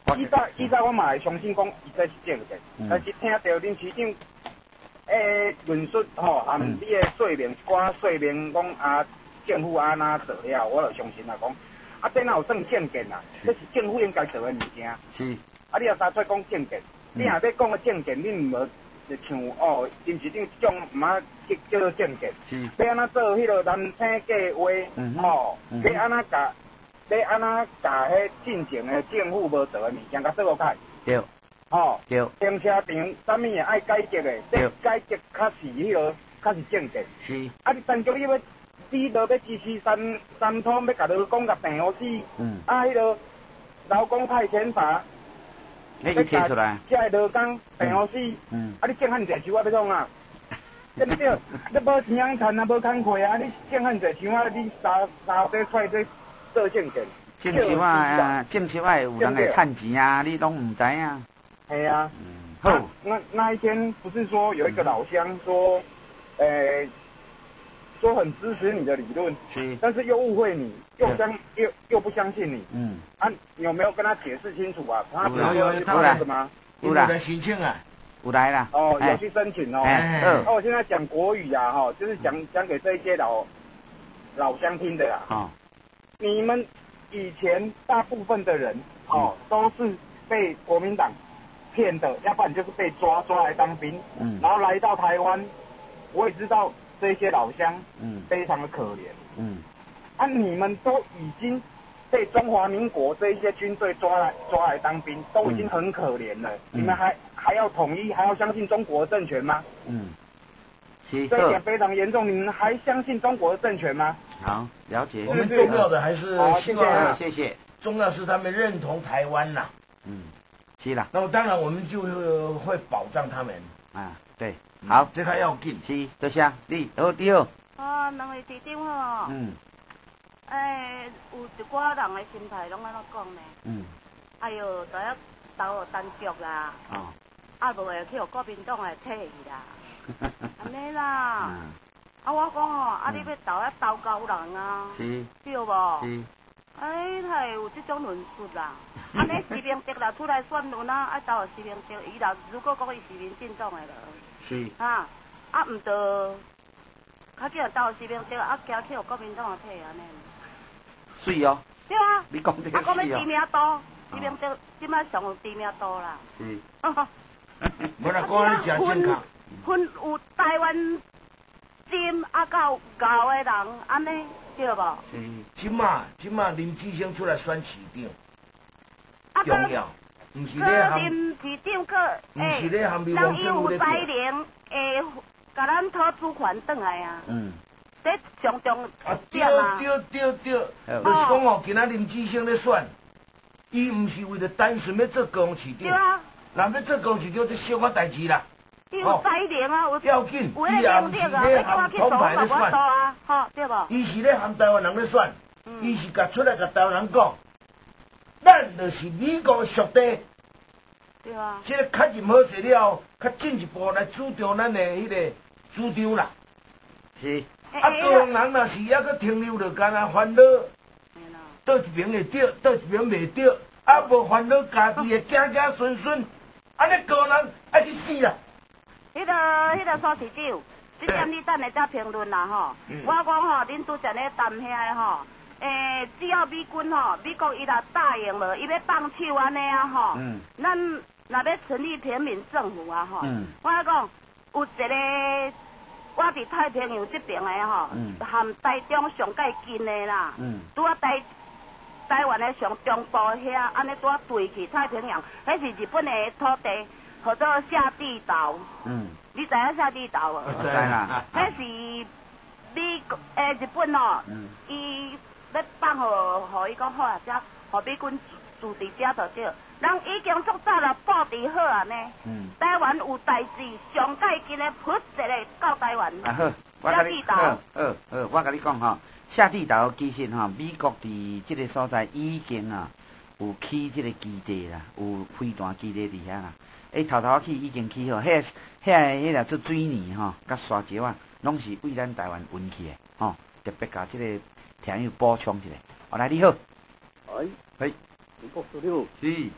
Speaker 18: 以早以早我嘛会相信讲伊这是正的，嗯、但是听到恁市长诶论述吼，含、嗯、你诶说明一寡说明讲啊，政府安那做了，我就相信啦讲，啊这哪有算正见啦？这是政府应该做诶物件。是。啊，你也三出讲正见，你若在讲诶正见，恁毋无就像哦，林市长这种毋啊叫做正见。是。要安那做迄个南青计划，嗯、吼，要安那甲。要安那甲迄进前诶政府无做诶物件，甲做落开。对。吼。对。停车场啥物也爱改革诶，对。改革较是迄个，较是正确。是。啊，你单局你要，你落要支持三三通，要甲劳工甲平好死。嗯。啊，迄个劳工派遣法。你提出来。即个劳工平好死。嗯。啊，你种遐济树啊，要创啊？对不对？你无田产啊，无工课啊，你种遐济树啊，你三三块出这。做正见，
Speaker 4: 种树啊，种树啊，有人会趁钱啊，你拢唔知啊？
Speaker 18: 系啊。嗯。好。那那一天不是说有一个老乡说，诶、呃，说很支持你的理论，是，但是又误会你，又相又又不相信你。嗯。啊，有没有跟他解释清楚啊？他
Speaker 4: 有有有，
Speaker 18: 他来什么？
Speaker 4: 有来
Speaker 6: 申请啊，
Speaker 4: 有来啦。
Speaker 18: 哦，有去申请哦。哎。嗯。哦，我现在讲国语啊，哈，就是讲讲给这一些老老乡听的啦。哦。你们以前大部分的人哦，都是被国民党骗的，要不然就是被抓抓来当兵，嗯，然后来到台湾，我也知道这些老乡，嗯，非常的可怜，嗯，啊，你们都已经被中华民国这一些军队抓来抓来当兵，都已经很可怜了，嗯、你们还还要统一，还要相信中国的政权吗？嗯。这一点非常严重，你们还相信中国的政权吗？
Speaker 4: 好，了解。
Speaker 6: 我们重要的还是希望，
Speaker 4: 谢谢。
Speaker 6: 重要是他们认同台湾呐。
Speaker 4: 嗯，是啦。
Speaker 6: 那么当然我们就会保障他们。
Speaker 4: 啊，对，好，
Speaker 6: 这个要紧。
Speaker 4: 是，多谢你，好，你好。
Speaker 19: 哦，两位市长吼。嗯。诶，有一寡人的心态拢安怎讲呢？嗯。哎哟，第一投单局啦。哦。啊，无会去互国民党来退去啦。安尼啦，嗯、啊我讲吼，啊你要投要投高人啊，是，对无？是，哎，他会有这种论述啦。安尼徐明德啦出来选论啊，爱投徐明德，伊啦如果讲伊是民进党的了，是，啊，啊毋得，较叫投徐明德，啊惊去互国民党来退安尼。
Speaker 4: 水哦。
Speaker 19: 对啊。
Speaker 4: 你讲这个
Speaker 19: 水哦。啊，讲要知名度，徐明德即摆上有知名度啦。是。
Speaker 6: 无啦，讲你真健康。
Speaker 19: 分有台湾金啊，到高的人，安尼对无？
Speaker 6: 嗯，即马即马林志升出来选市长，重要，毋是咧含。
Speaker 19: 林市长个，
Speaker 6: 诶，人
Speaker 19: 伊有才能，会甲咱讨主权转来啊。嗯。这上重点啊。
Speaker 6: 对对对对，就是讲哦，今仔林志升咧选，伊毋是为了单纯要做高雄市长。对啊。人要做高雄市长，这小可代志啦。
Speaker 19: 伊有才能啊，有
Speaker 6: 要紧，
Speaker 19: 有咧能力啊，要叫我去做嘛，我做啊，吼，对无？
Speaker 6: 伊是咧含台湾人咧选，伊是甲出来甲台湾人讲，咱就是美国的属地。对啊。即个较任好势了，较进一步来主张咱的迄个主张啦。是。啊，高雄人若是还佫停留着干啊烦恼，倒一边会对，倒一边袂对，啊无烦恼家己的子子孙孙，安尼高雄人爱去死啦！
Speaker 19: 迄个、迄个苏市长，即点你等下再评论啦吼。嗯、我讲吼，恁拄则咧谈遐吼，诶、欸，只要美军吼，美国伊若答应了，伊要放手安尼啊吼，嗯、咱若要成立全民政府啊吼，嗯、我讲有一个，我伫太平洋这边的吼，嗯、含台中上界近的啦，拄啊、嗯、台台湾的上中部遐，安尼拄啊对去太平洋，迄是日本的土地。叫做下地岛，嗯，你知影下地岛无？
Speaker 4: 我知啦。
Speaker 19: 迄是美国诶日本哦，伊、嗯、要放互互伊讲好啊，只互美军住伫遮就对。人已经足早啦布置好啊呢。嗯。台湾有代志，上界近诶扑一个到台湾。啊好，下地岛。好，
Speaker 4: 好，好，我甲你讲吼，下地岛其实吼，美国伫即个所在已经啊有起即个基地啦，有飞弹基地伫遐啦。诶，头头去已经起好，遐遐迄个做水泥吼，甲沙石啊，拢是为咱台湾运去诶，吼，特别甲即个听友补充一下。好，来你好。
Speaker 20: 哎。
Speaker 4: 哎。
Speaker 20: 你国师你好。
Speaker 4: 是。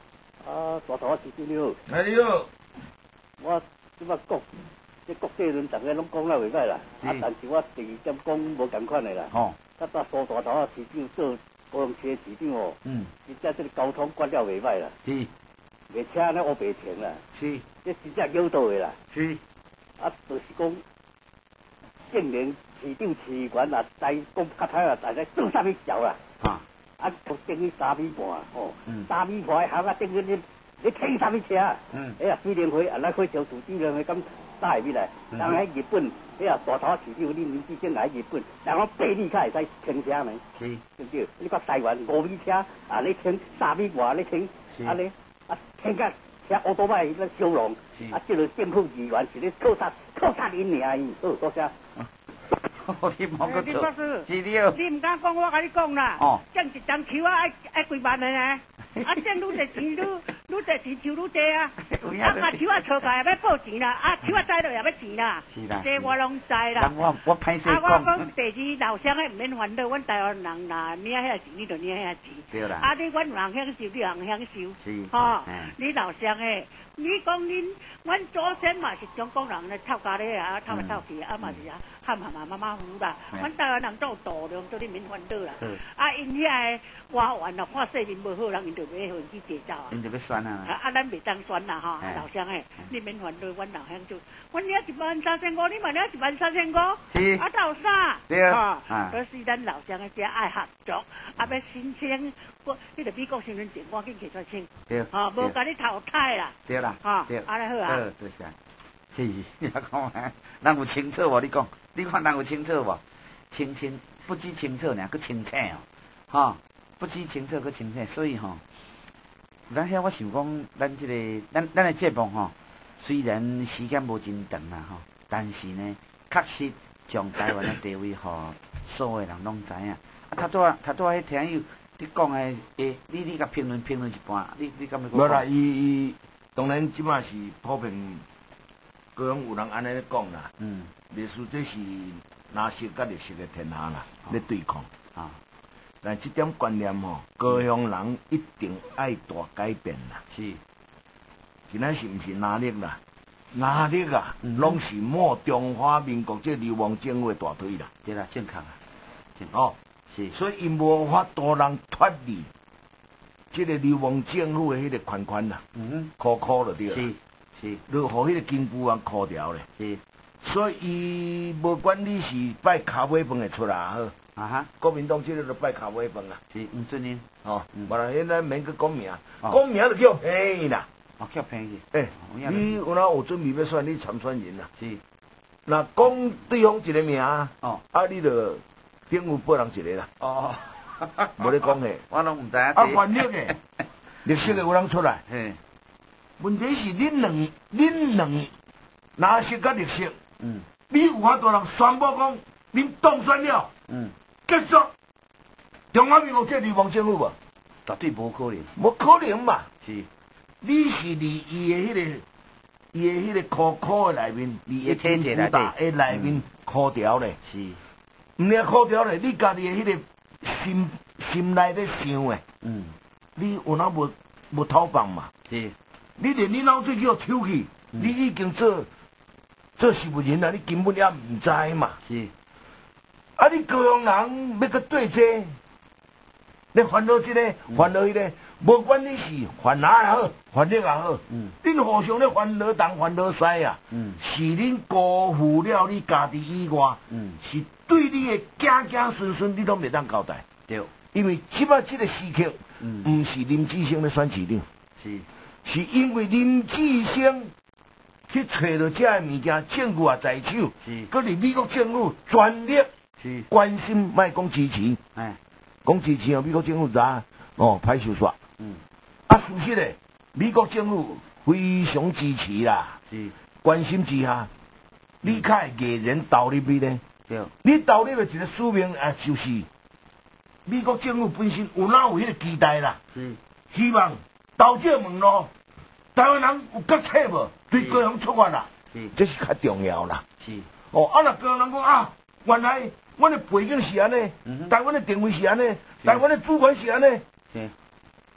Speaker 20: 啊，大头市长你好。
Speaker 6: 哎，你好。
Speaker 20: 我即摆国，即国际论坛个拢讲了袂歹啦，啊，但是我第二点讲无共款的啦。哦。甲搭苏大头市长做高雄市市长哦。嗯。真正即个交通管了袂歹啦。是。袂车安尼乌白停啦。是。这真正诱导的啦。是。啊，就是讲，竟然市长市员啊，在讲较歹啊，大家做啥物条啦？啊。啊，都等于三米半哦。嗯。三米半的行啊，等于你。你听啥物车？嗯，哎呀，飞联会啊，咱火车组织人咁带入来，人喺日本，哎呀，大头市长你林志坚来日本，人讲八米卡会使停车呢？是，对不对？你讲台湾五米车啊，你停三米外，你停，啊你啊停个车乌多摆那修容，啊，即个政府议员是咧扣杀扣杀因尔伊，好多谢。
Speaker 4: 你莫个做，
Speaker 8: 是了。你唔敢讲，我甲你讲啦。哦。种一丛树啊，爱爱几万的呢？啊，种愈侪钱，愈愈侪钱就愈侪啊。啊，啊，树啊错价也要报钱啦，啊，树啊栽落也要钱啦。是啦。这我拢知啦。
Speaker 4: 我我歹势讲。
Speaker 8: 啊，我讲第二老乡诶，唔免烦恼，阮台湾人呐，领遐钱，你就领遐钱。对啦。啊，你阮有人享受，你有人享受。是。吼，你老乡诶。你讲恁，阮祖先嘛是中国人咧，臭家咧啊，臭来臭去，啊嘛是啊，喊喊嘛马马虎啦。阮台湾人都有度量，做恁免烦恼啦。啊，因遐个外援啊，看说面无好人，因就要回去制造啊。
Speaker 4: 因就要选啊。
Speaker 8: 啊，咱袂当选啦吼，老乡诶，你免烦恼，阮老乡就，阮领一万三千五，你嘛领一万三千五。是。啊，斗啥？对啊。啊。可是咱老乡诶，只爱合作，啊要申请，我迄个美国身份证，赶紧摕出清。对。啊，无甲你淘汰啦。对啦。哈，对，安尼好啊。对，
Speaker 4: 对是啊。是，你讲啊，人有清楚无？你讲，你看人有清楚无？清清不知清楚呢，佫清醒哦，哈，不知清楚佫清醒，所以吼，咱遐我想讲，咱即、这个咱咱的节目吼，虽然时间无真长啦吼，但是呢，确实将台湾的地位吼，所有人拢知影。啊，他拄啊，他拄啊，迄听友你讲的，诶，你你甲评论评论一半，你你敢要讲？
Speaker 6: 无啦，伊伊。当然，即马是普遍，高雄有人安尼咧讲啦。嗯。历史这是拿识甲历史的天下啦，咧、哦、对抗。啊、哦。但即点观念吼，高雄人一定爱大改变啦。是。今仔是毋是压力啦？压力啊，拢、嗯、是抹中华民国这流亡政府的大腿啦。
Speaker 4: 对啦，正确啊。
Speaker 6: 哦。是。所以伊无法度人脱离。这个流亡政府的迄个款款啦，嗯，扣扣就对啦，是是，就互迄个经部员扣掉咧，是，所以伊无管你是拜咖啡饭会出来好，啊哈，国民党即个就拜咖啡饭啦，
Speaker 4: 是吴俊英，
Speaker 6: 哦，无啦，现在免去讲名，讲名就叫便宜啦，
Speaker 4: 哦，叫便宜，
Speaker 6: 诶，你有哪有准备要选你参选人啦？是，那讲对方一个名，哦，啊，你就顶有报人一个啦，哦。无咧讲诶，
Speaker 4: 我拢唔知啊。
Speaker 6: 啊，权力诶，历史诶有人出来。嗯。问题是恁两恁两哪识甲历史？嗯。你有法度人宣布讲，恁当选了。嗯。结束。中华民国这流亡政府无？
Speaker 4: 绝对无可能。
Speaker 6: 无可能嘛。是。你是伫伊诶迄个，伊诶迄个苦苦诶内面，伊诶体制内底诶内面苦条咧。是。毋领苦条咧，你家己诶迄个。心心内咧想诶，嗯，你有哪无无偷放嘛？是，你连你脑水叫抽去，嗯、你已经做做事务人啦，你根本也唔知嘛。是，啊，你高雄人要个对这，你烦恼这个，烦恼迄个，无管你是烦哪也好，烦恼也好，嗯，恁互相咧烦恼东烦恼西啊，嗯，是恁辜负了你家己以外，嗯，是。对你的家家孙孙，你都袂当交代。对，因为即摆即个时刻，嗯，唔是林志升咧选市长，是，是因为林志升去找到这个物件，政府也在手，是，搁伫美国政府全力是关心，莫讲支持，哎，讲支持哦，美国政府咋哦歹收煞，嗯，啊，事实咧，美国政府非常支持啦，是，关心之下，你较会艺人投入去咧。对，你投入的一个使命啊，就是美国政府本身有哪有迄个期待啦？是，希望投这门路，台湾人有觉醒无？对高雄出发啦，是，这是较重要啦。是，哦，啊，若高雄人讲啊，原来阮的背景是安尼，嗯、台湾的定位是安尼，台湾的主权是安尼，是，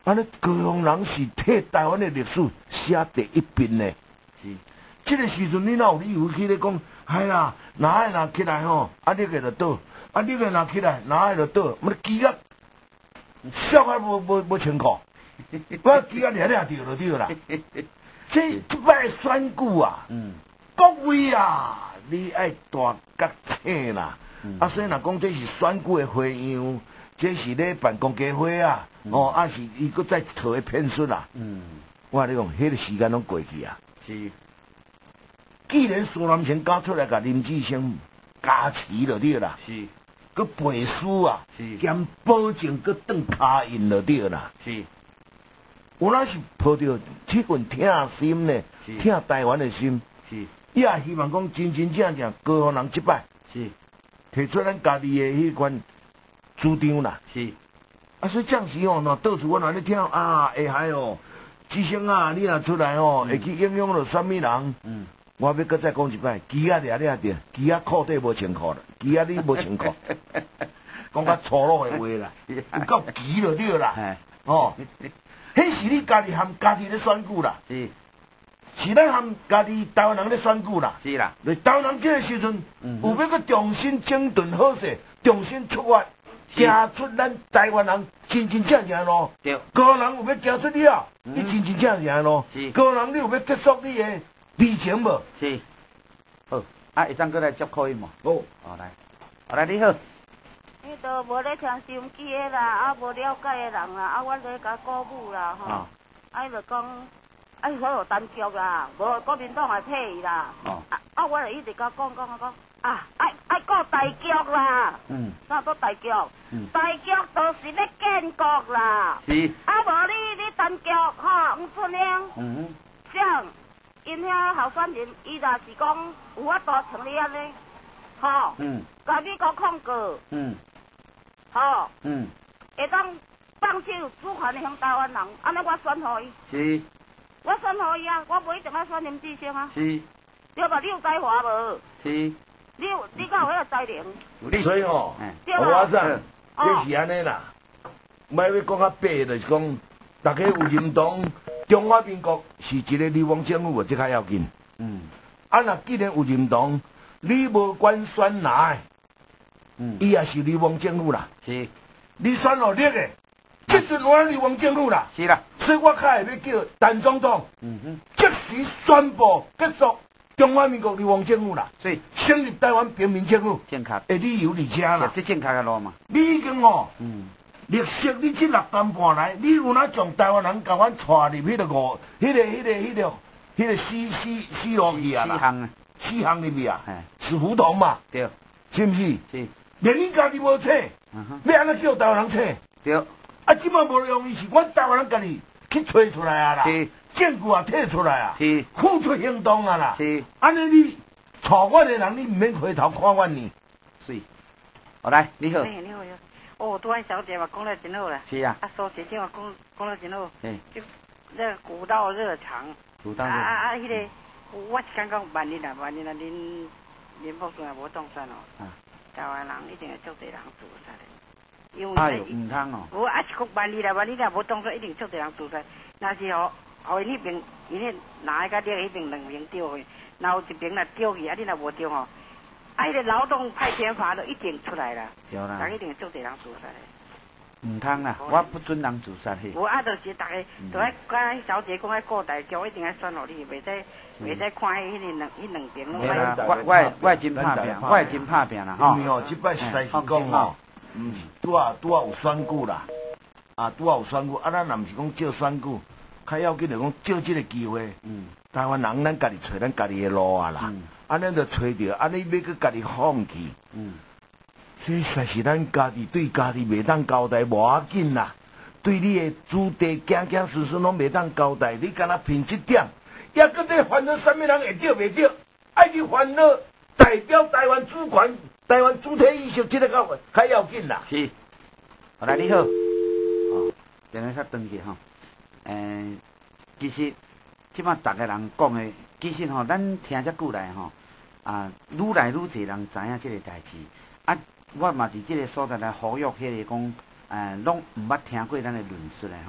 Speaker 6: 安尼高雄人是替台湾的历史写第一篇呢。
Speaker 4: 是。
Speaker 6: 这个时阵你哪有理由去咧讲？哎啦，哪爱哪起来吼，啊你个就倒，啊你个哪起来，哪爱就倒，乜鸡啊，笑啊无无无清楚，我鸡啊掠掠掉就对啦。这这摆选举啊，嗯，各位啊，你爱大角请啦。嗯、啊，所以若讲这是选举的花样，这是咧办公家会啊，嗯、哦，啊是伊搁再讨个骗术啦。嗯，我你讲，迄、那个时间拢过去啊。是。既然苏南成搞出来，甲林志升加持就对啦。是。佮背书啊，是。兼保证佮当卡印就对啦。是。我那是抱着这份疼心呢，疼台湾的心。是。伊也希望讲真真正正高雄人即摆。是。提出咱家己的迄款主张啦。是。啊，所以暂时哦，喏，到处我若咧听啊，会害哦，志升啊，你若出来哦，会去影响着什么人？嗯。我要搁再讲一摆，鸡啊掠掠着，鸡啊裤底无穿裤啦，鸡啊你无穿裤，讲较粗鲁的话啦，有够鸡就对啦，哦，迄是你家己含家己咧选举啦，是，是咱含家己台湾人咧选举啦，是啦，台湾人这个时阵，有要搁重新整顿好势，重新出发，行出咱台湾人真真正正咯，对，个人有要行出了，你真真正正咯，是，个人你有要结束你的。理情无？是。好，啊，会当过来接可以无？好，好来，好来，你好。
Speaker 19: 迄都无咧听收音机的啦，啊，无了解的人啦，啊，我咧甲鼓舞啦，吼。啊。啊，伊就讲，啊，好有单局啦，无国民党也替伊啦。哦。啊，啊，我就一直甲讲讲讲，啊，爱爱告大局啦。嗯。啥做大局？嗯。大局就是要建国啦。是。啊，无你你单局吼，黄春英。嗯。像。因遐候选人，伊若是讲有法度成立安尼，吼，嗯，甲美国控告，嗯，吼，嗯，会当放手主权向台湾人，安尼我选互伊，是，我选互伊啊，我无一定要选林志升啊，是，对吧？你有才华无？是，你有你敢有迄个才能？
Speaker 6: 所以吼，我讲，这是安尼啦，莫要讲较白，就是讲大家有认同。中华民国是一个流亡政府，这较要紧。嗯。啊，若既然有认同，你无管选哪个，嗯，伊也是流亡政府啦。是。你选互你个，即阵我流亡政府啦。是啦。所以我较会要叫陈总统，嗯哼，即时宣布结束中华民国流亡政府啦。所以成立台湾平民政府。正确。诶，理由伫遮啦。这正确个路嘛。你已经哦。嗯。历史你这六年半来，你有哪将台湾人甲阮带入迄个五、迄个、迄个、迄个、迄个死死死落去啊啦？四项啊，四项入面啊，是胡同嘛？对，是毋是？是。连你家己无册，你安尼叫台湾人册？对。啊，即摆无容易是，阮台湾人家己去找出来啊啦，是。证据也摕出来啊，是。付出行动啊啦，是。安尼你带阮的人，你毋免回头看阮呢。是。好来，你好。你好。哦，拄仔小姐嘛讲得真好啦。是啊。啊，苏姐姐嘛讲讲得真好。嗯。就那个古道热肠。古道热肠。啊啊啊！迄个，我是感觉万一啦，万一啦，恁恁某孙也无当选哦。啊。台湾人一定会足侪人自杀的。因为。哎呦，唔通哦。我啊是讲万一啦，万一啦无当选，一定足侪人自杀。若是吼，后因迄边，因迄哪一个咧迄边两边丢去，然后一边若丢去，啊你若无丢吼。啊！迄个劳动派遣法都一定出来啦，对啦，大家一定做侪人自杀的。唔通啦，我不准人自杀去。我啊，就是大家都爱甲迄小姐讲，爱顾大局，一定爱选互你，袂使袂使看迄迄两迄两边。我我我真拍拼，我真拍拼啦吼。因为哦，即摆实在是讲吼，嗯，拄啊拄啊有选举啦，啊拄啊有选举，啊咱若毋是讲借选举，较要紧就讲借即个机会，嗯，台湾人咱家己找咱家己的路啊啦。安尼就找着，安尼要去家己放弃。嗯，这实是咱家己对家己袂当交代，无要紧啦。对你的子弟行行顺顺拢袂当交代，你敢若凭这点，也搁在烦恼什么人会着袂着？爱去烦恼代表台湾主权、台湾主体意识，这个较较要紧啦。是，好来你好，哦，电话较长去吼，诶，其实即摆逐个人讲的，其实吼，咱听遮久来吼。啊，愈来愈侪人知影即个代志，啊，我嘛伫即个所在来呼吁迄个讲，诶，拢毋捌听过咱的论述嘞吼，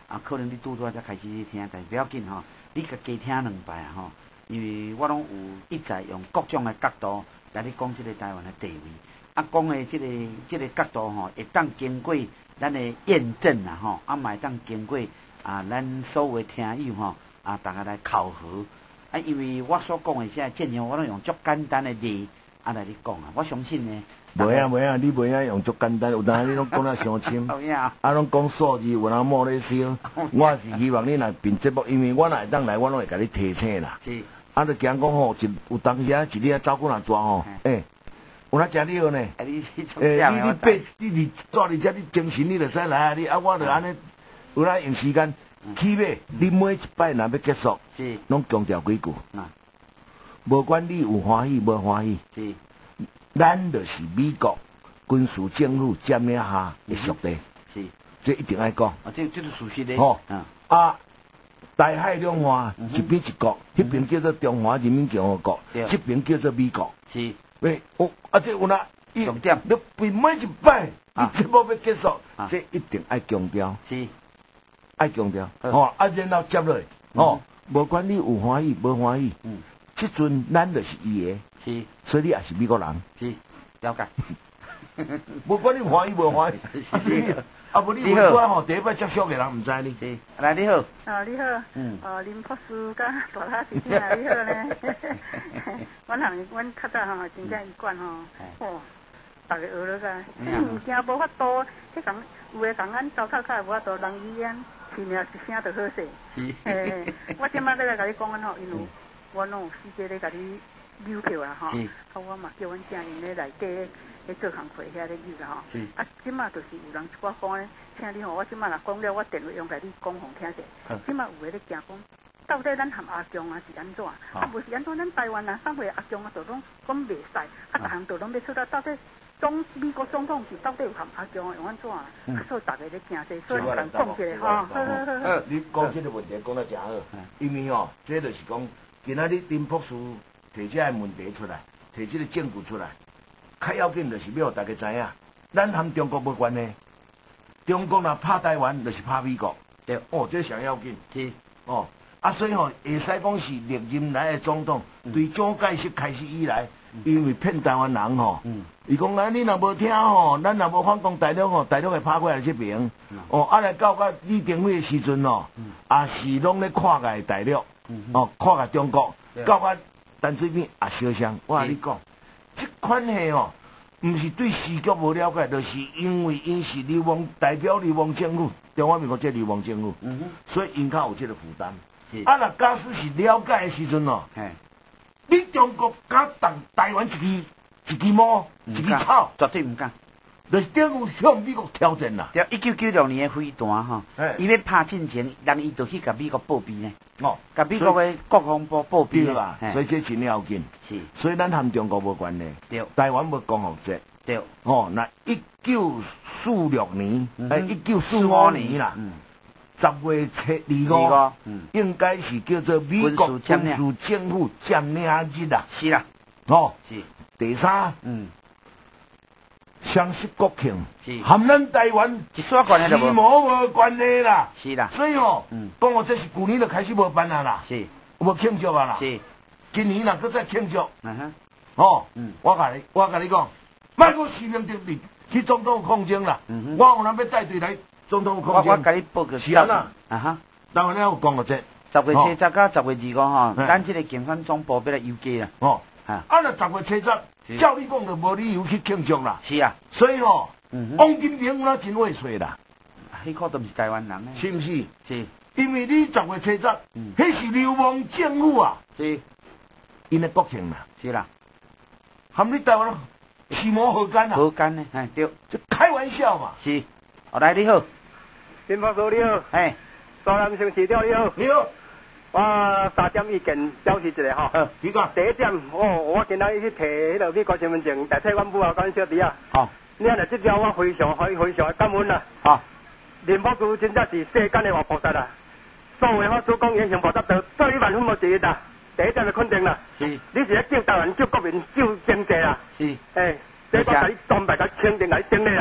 Speaker 4: 啊，可能你拄拄才开始听，但是不要紧吼，你甲加听两摆啊吼，因为我拢有一再用各种的角度来你讲即个台湾的地位，啊，讲的即、这个即、这个角度吼，会当经过咱的验证啊吼，啊，嘛会当经过啊，咱所有的听友吼，啊，大家来考核，啊，因为我所讲的些建议，我拢用足简单的字啊来你讲啊，我相信呢。
Speaker 6: 袂啊袂啊，你袂啊用足简单，有当时你拢讲啊伤深，啊拢讲数字有人摸咧烧，我是希望你若编节目，因为我若会当来，我拢会甲你提醒啦。是。啊，就讲讲吼，一有当时啊，一日啊照顾若大吼，诶，有哪食了呢？诶，你你八你你早日遮你精神你就使来啊！你啊，我就安尼有哪用时间起码你每一摆若要结束，是，拢强调几句。啊。无管你有欢喜无欢喜。是。咱就是美国军事政府占领下的属地，是，这一定爱讲。啊，这这是事实咧。吼，啊，台海两岸一边一国，迄边叫做中华人民共和国，这边叫做美国。是，喂，哦，啊，这有哪？重点，你为每一摆，你节目要结束，这一定爱强调。是，爱强调。吼，啊，然后接落，吼，无管你有欢喜无欢喜，嗯，这阵咱就是伊个。是，所以你也是美国人。是，了解。无管你欢喜无欢喜，是。啊，无你为我吼第一摆接触嘅人唔知呢。是，来你好。
Speaker 21: 哦，你好。嗯。哦，林博士甲大他是啥？你好呢。阮行，阮较早吼真正医馆吼，哦，逐个学了个，物件无法度，迄讲有诶讲咱糟蹋较无法度，人医院去命一声就好势。是。诶，我即摆咧来甲你讲安吼，因为我拢有时间咧甲你。溜票啊吼，啊我嘛叫阮正人咧内底咧做工课遐咧溜啦吼，啊即马就是有人一寡讲咧，请你吼，我即马若讲了，我电话用甲你讲互听者，即马有诶咧惊讲，到底咱含阿强啊是安怎？啊无是安怎？咱台湾啊放回阿强啊，就拢讲袂使，啊逐项就拢要出到到底总美国总统是到底有含阿强啊用安怎啊？所以逐个咧惊这，所以有人讲一下吼。好好好。
Speaker 6: 你讲这个问题讲得真好，因为吼，这就是讲今仔日林博士。提这个问题出来，提这个证据出来，较要紧就是要大家知影，咱和中国无关系。中国若拍台湾，就是拍美国。对，哦，这上要紧。是。哦，啊，所以吼，会使讲是历任来的总统，嗯、对蒋介石开始以来，嗯、因为骗台湾人吼，伊讲啊，你若无听吼，咱若无反攻大陆吼，大陆会拍过来这边。嗯、哦，啊来到甲李登辉的时阵吼，嗯、也是拢咧看界大陆，嗯、哦，看界中国，到甲。但这边也相像，我跟你讲，这款系哦，唔是对时局无了解，就是因为因是流亡代表流亡政府，中华民国这流亡政府，嗯、所以因较有这个负担。啊，若假使是了解的时阵哦，你中国敢当台湾一支一支毛一支草，
Speaker 4: 绝对唔敢。
Speaker 6: 就是等于向美国挑战啦。
Speaker 4: 对，一九九六年的飞弹吼，伊咧拍进前，人伊就去甲美国报备呢。哦，甲美国的国防部报备
Speaker 6: 啦，所以这真要紧。是，所以咱和中国无关系。对，台湾无光复节。对，哦，那一九四六年，诶，一九四五年啦，十月七二五，应该是叫做美国军事政府占领日啦。
Speaker 4: 是啦，
Speaker 6: 哦，是。第三，嗯。双十国庆，含咱台湾是无无关系啦，是啦，所以吼，讲我这是旧年就开始无办啊啦，是，无庆祝啊啦，是，今年若搁再庆祝，嗯哼，哦，嗯，我甲你，我甲你讲，莫搁使命特别去总统抗争啦，嗯哼，我有人要带队来总统抗争，
Speaker 4: 我我甲你报个
Speaker 6: 是安啦，
Speaker 4: 啊哈，
Speaker 6: 当然有讲过这，
Speaker 4: 十月七十到十月二五吼，咱这个警方总部要来游街啦，哦，
Speaker 6: 啊，啊，若十月七十。照你讲就无理由去庆祝啦，
Speaker 4: 是啊，
Speaker 6: 所以吼，王金平那真会说啦，
Speaker 4: 迄个都毋是台湾人
Speaker 6: 是毋是？
Speaker 4: 是，
Speaker 6: 因为你十月七十，迄是流亡政府啊，是，因的国庆啦，
Speaker 4: 是啦，
Speaker 6: 含你台湾是无何干啊？
Speaker 4: 何干呢？哎，对，
Speaker 6: 这开玩笑嘛。
Speaker 4: 是，哦，来你好，
Speaker 22: 林博士你好，
Speaker 4: 哎，
Speaker 22: 大南城市长你好，
Speaker 6: 你好。
Speaker 22: 我三点意见表示一下吼，
Speaker 6: 你讲
Speaker 22: 第一点，哦，我今仔日去摕迄个美国身份证，代替阮母啊，阮小弟啊。好，你安尼这条我非常非非常感恩啦。好，林博士真正是世间的活菩萨啦，所有我所讲言行菩萨道，做一万分无一日啦。第一点就肯定啦。是，你是咧救台湾、救国民、救经济啦。是，诶，这我甲你专门甲你肯定甲你顶礼啦。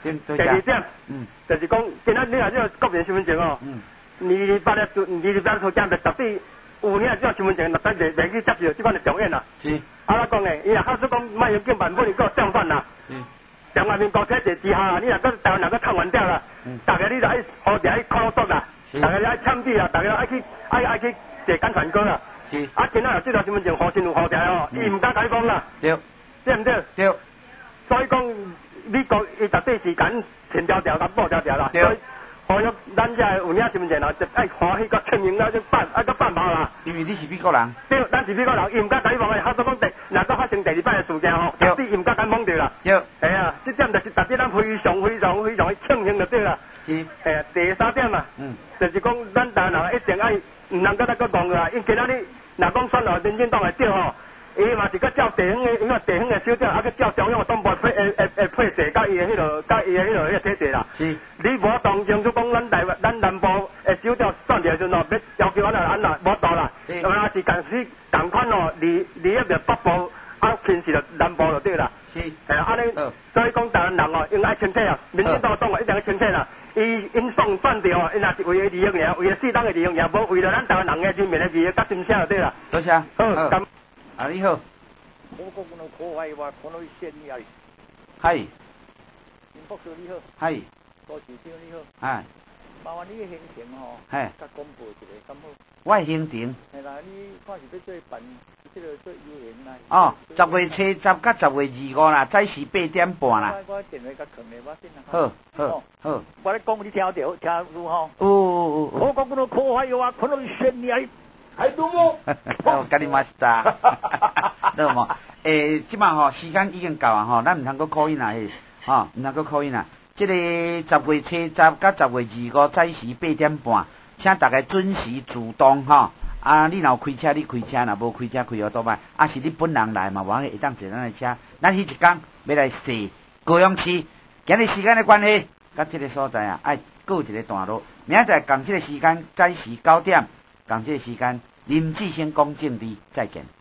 Speaker 22: 第二點，嗯，就是講，今仔你若這個個人身份證哦，嗯，二八日做，二八日做檢，絕對有影這個身份證，絕對袂袂去接受這款嘅重演啦。是。啊，我講嘅，伊若假使講賣要建版本，你個相反啦。嗯。中華民國體制之下，你若個台灣人個抗完掉啦，大家你就愛好地愛靠督啦，大家你愛簽字啦，大家愛去愛愛去坐簡傳歌啦。是。啊，今仔這個身份證好先有好條哦，伊唔敢解放啦。對。對唔對？對。所以講。美國伊絕對是揀前條條甲後條條啦，所以何約咱遮有影身份證啦，就愛歡喜甲慶幸啦，就辦啊甲辦爆啦。
Speaker 4: 因為你是美國人。
Speaker 22: 對，咱是美國人，伊毋敢解放誒，他所講第，若閣發生第二擺誒事件吼，絕對伊毋敢解放着啦。對。係啊，這點就是特別咱非常非常非常誒慶幸就對啦。是。係啊，第三點啊，嗯，就是講咱台灣人一定愛毋能夠再閣講啦，因今仔日若講選落民進黨誒對吼。伊嘛是佮照地方嘅，因為地方嘅小調，啊佮照中央嘅黨部配誒誒誒配置，甲伊嘅迄落，甲伊嘅迄落迄個體制啦。是。你無當中就講咱台灣、咱南部誒小調選調時陣哦，要要求安那安那無到啦。是。若是共時共款哦，離離迄個北部啊，偏是着南部就對啦。是。係啊，安尼，所以講台灣人哦，應該清楚啊，民進黨黨啊一定要清楚啦。伊因選選調哦，伊若是為咗利益贏，為咗適當嘅利益贏，無為咗咱台灣人嘅人民嘅利益甲心聲就對啦。
Speaker 4: 多謝。好。咁。啊，你好。
Speaker 1: 我講嗰個破壞話，講到先呀。
Speaker 4: 係。
Speaker 1: 林博士你好。
Speaker 4: 係。
Speaker 1: 多謝先你好。
Speaker 4: 係。
Speaker 1: 麻煩你嘅行程哦。
Speaker 4: 係。
Speaker 1: 甲公布一個咁好。
Speaker 4: 我嘅行程。
Speaker 1: 係啦，你看是要做辦，即個做遊行啦。
Speaker 4: 哦，十月七十甲十月二五啦，早時八點半啦。
Speaker 1: 我我電話甲囥咧，我先啦。
Speaker 4: 好，好，好。
Speaker 1: 我咧講你聽到，聽到吼。
Speaker 4: 哦哦哦。
Speaker 1: 我講嗰個破壞話，講到先呀。
Speaker 4: 係どうも。我跟你馬斯達。どうも。誒，即馬吼時間已經夠啊吼，咱唔通閣 call in啊，吼，唔通閣 call in啊。即個十月七十甲十月二五早時八點半，請大家準時自動吼。啊，你若有開車，你開車；若無開車，開學倒擺。啊，是你本人來嘛，我會當坐咱的車。咱迄一天要來踅高雄市，今日時間的關係，甲即個所在啊，愛過一個段落。明仔載共即個時間早時九點。講這個時間，林志先講政治，再見。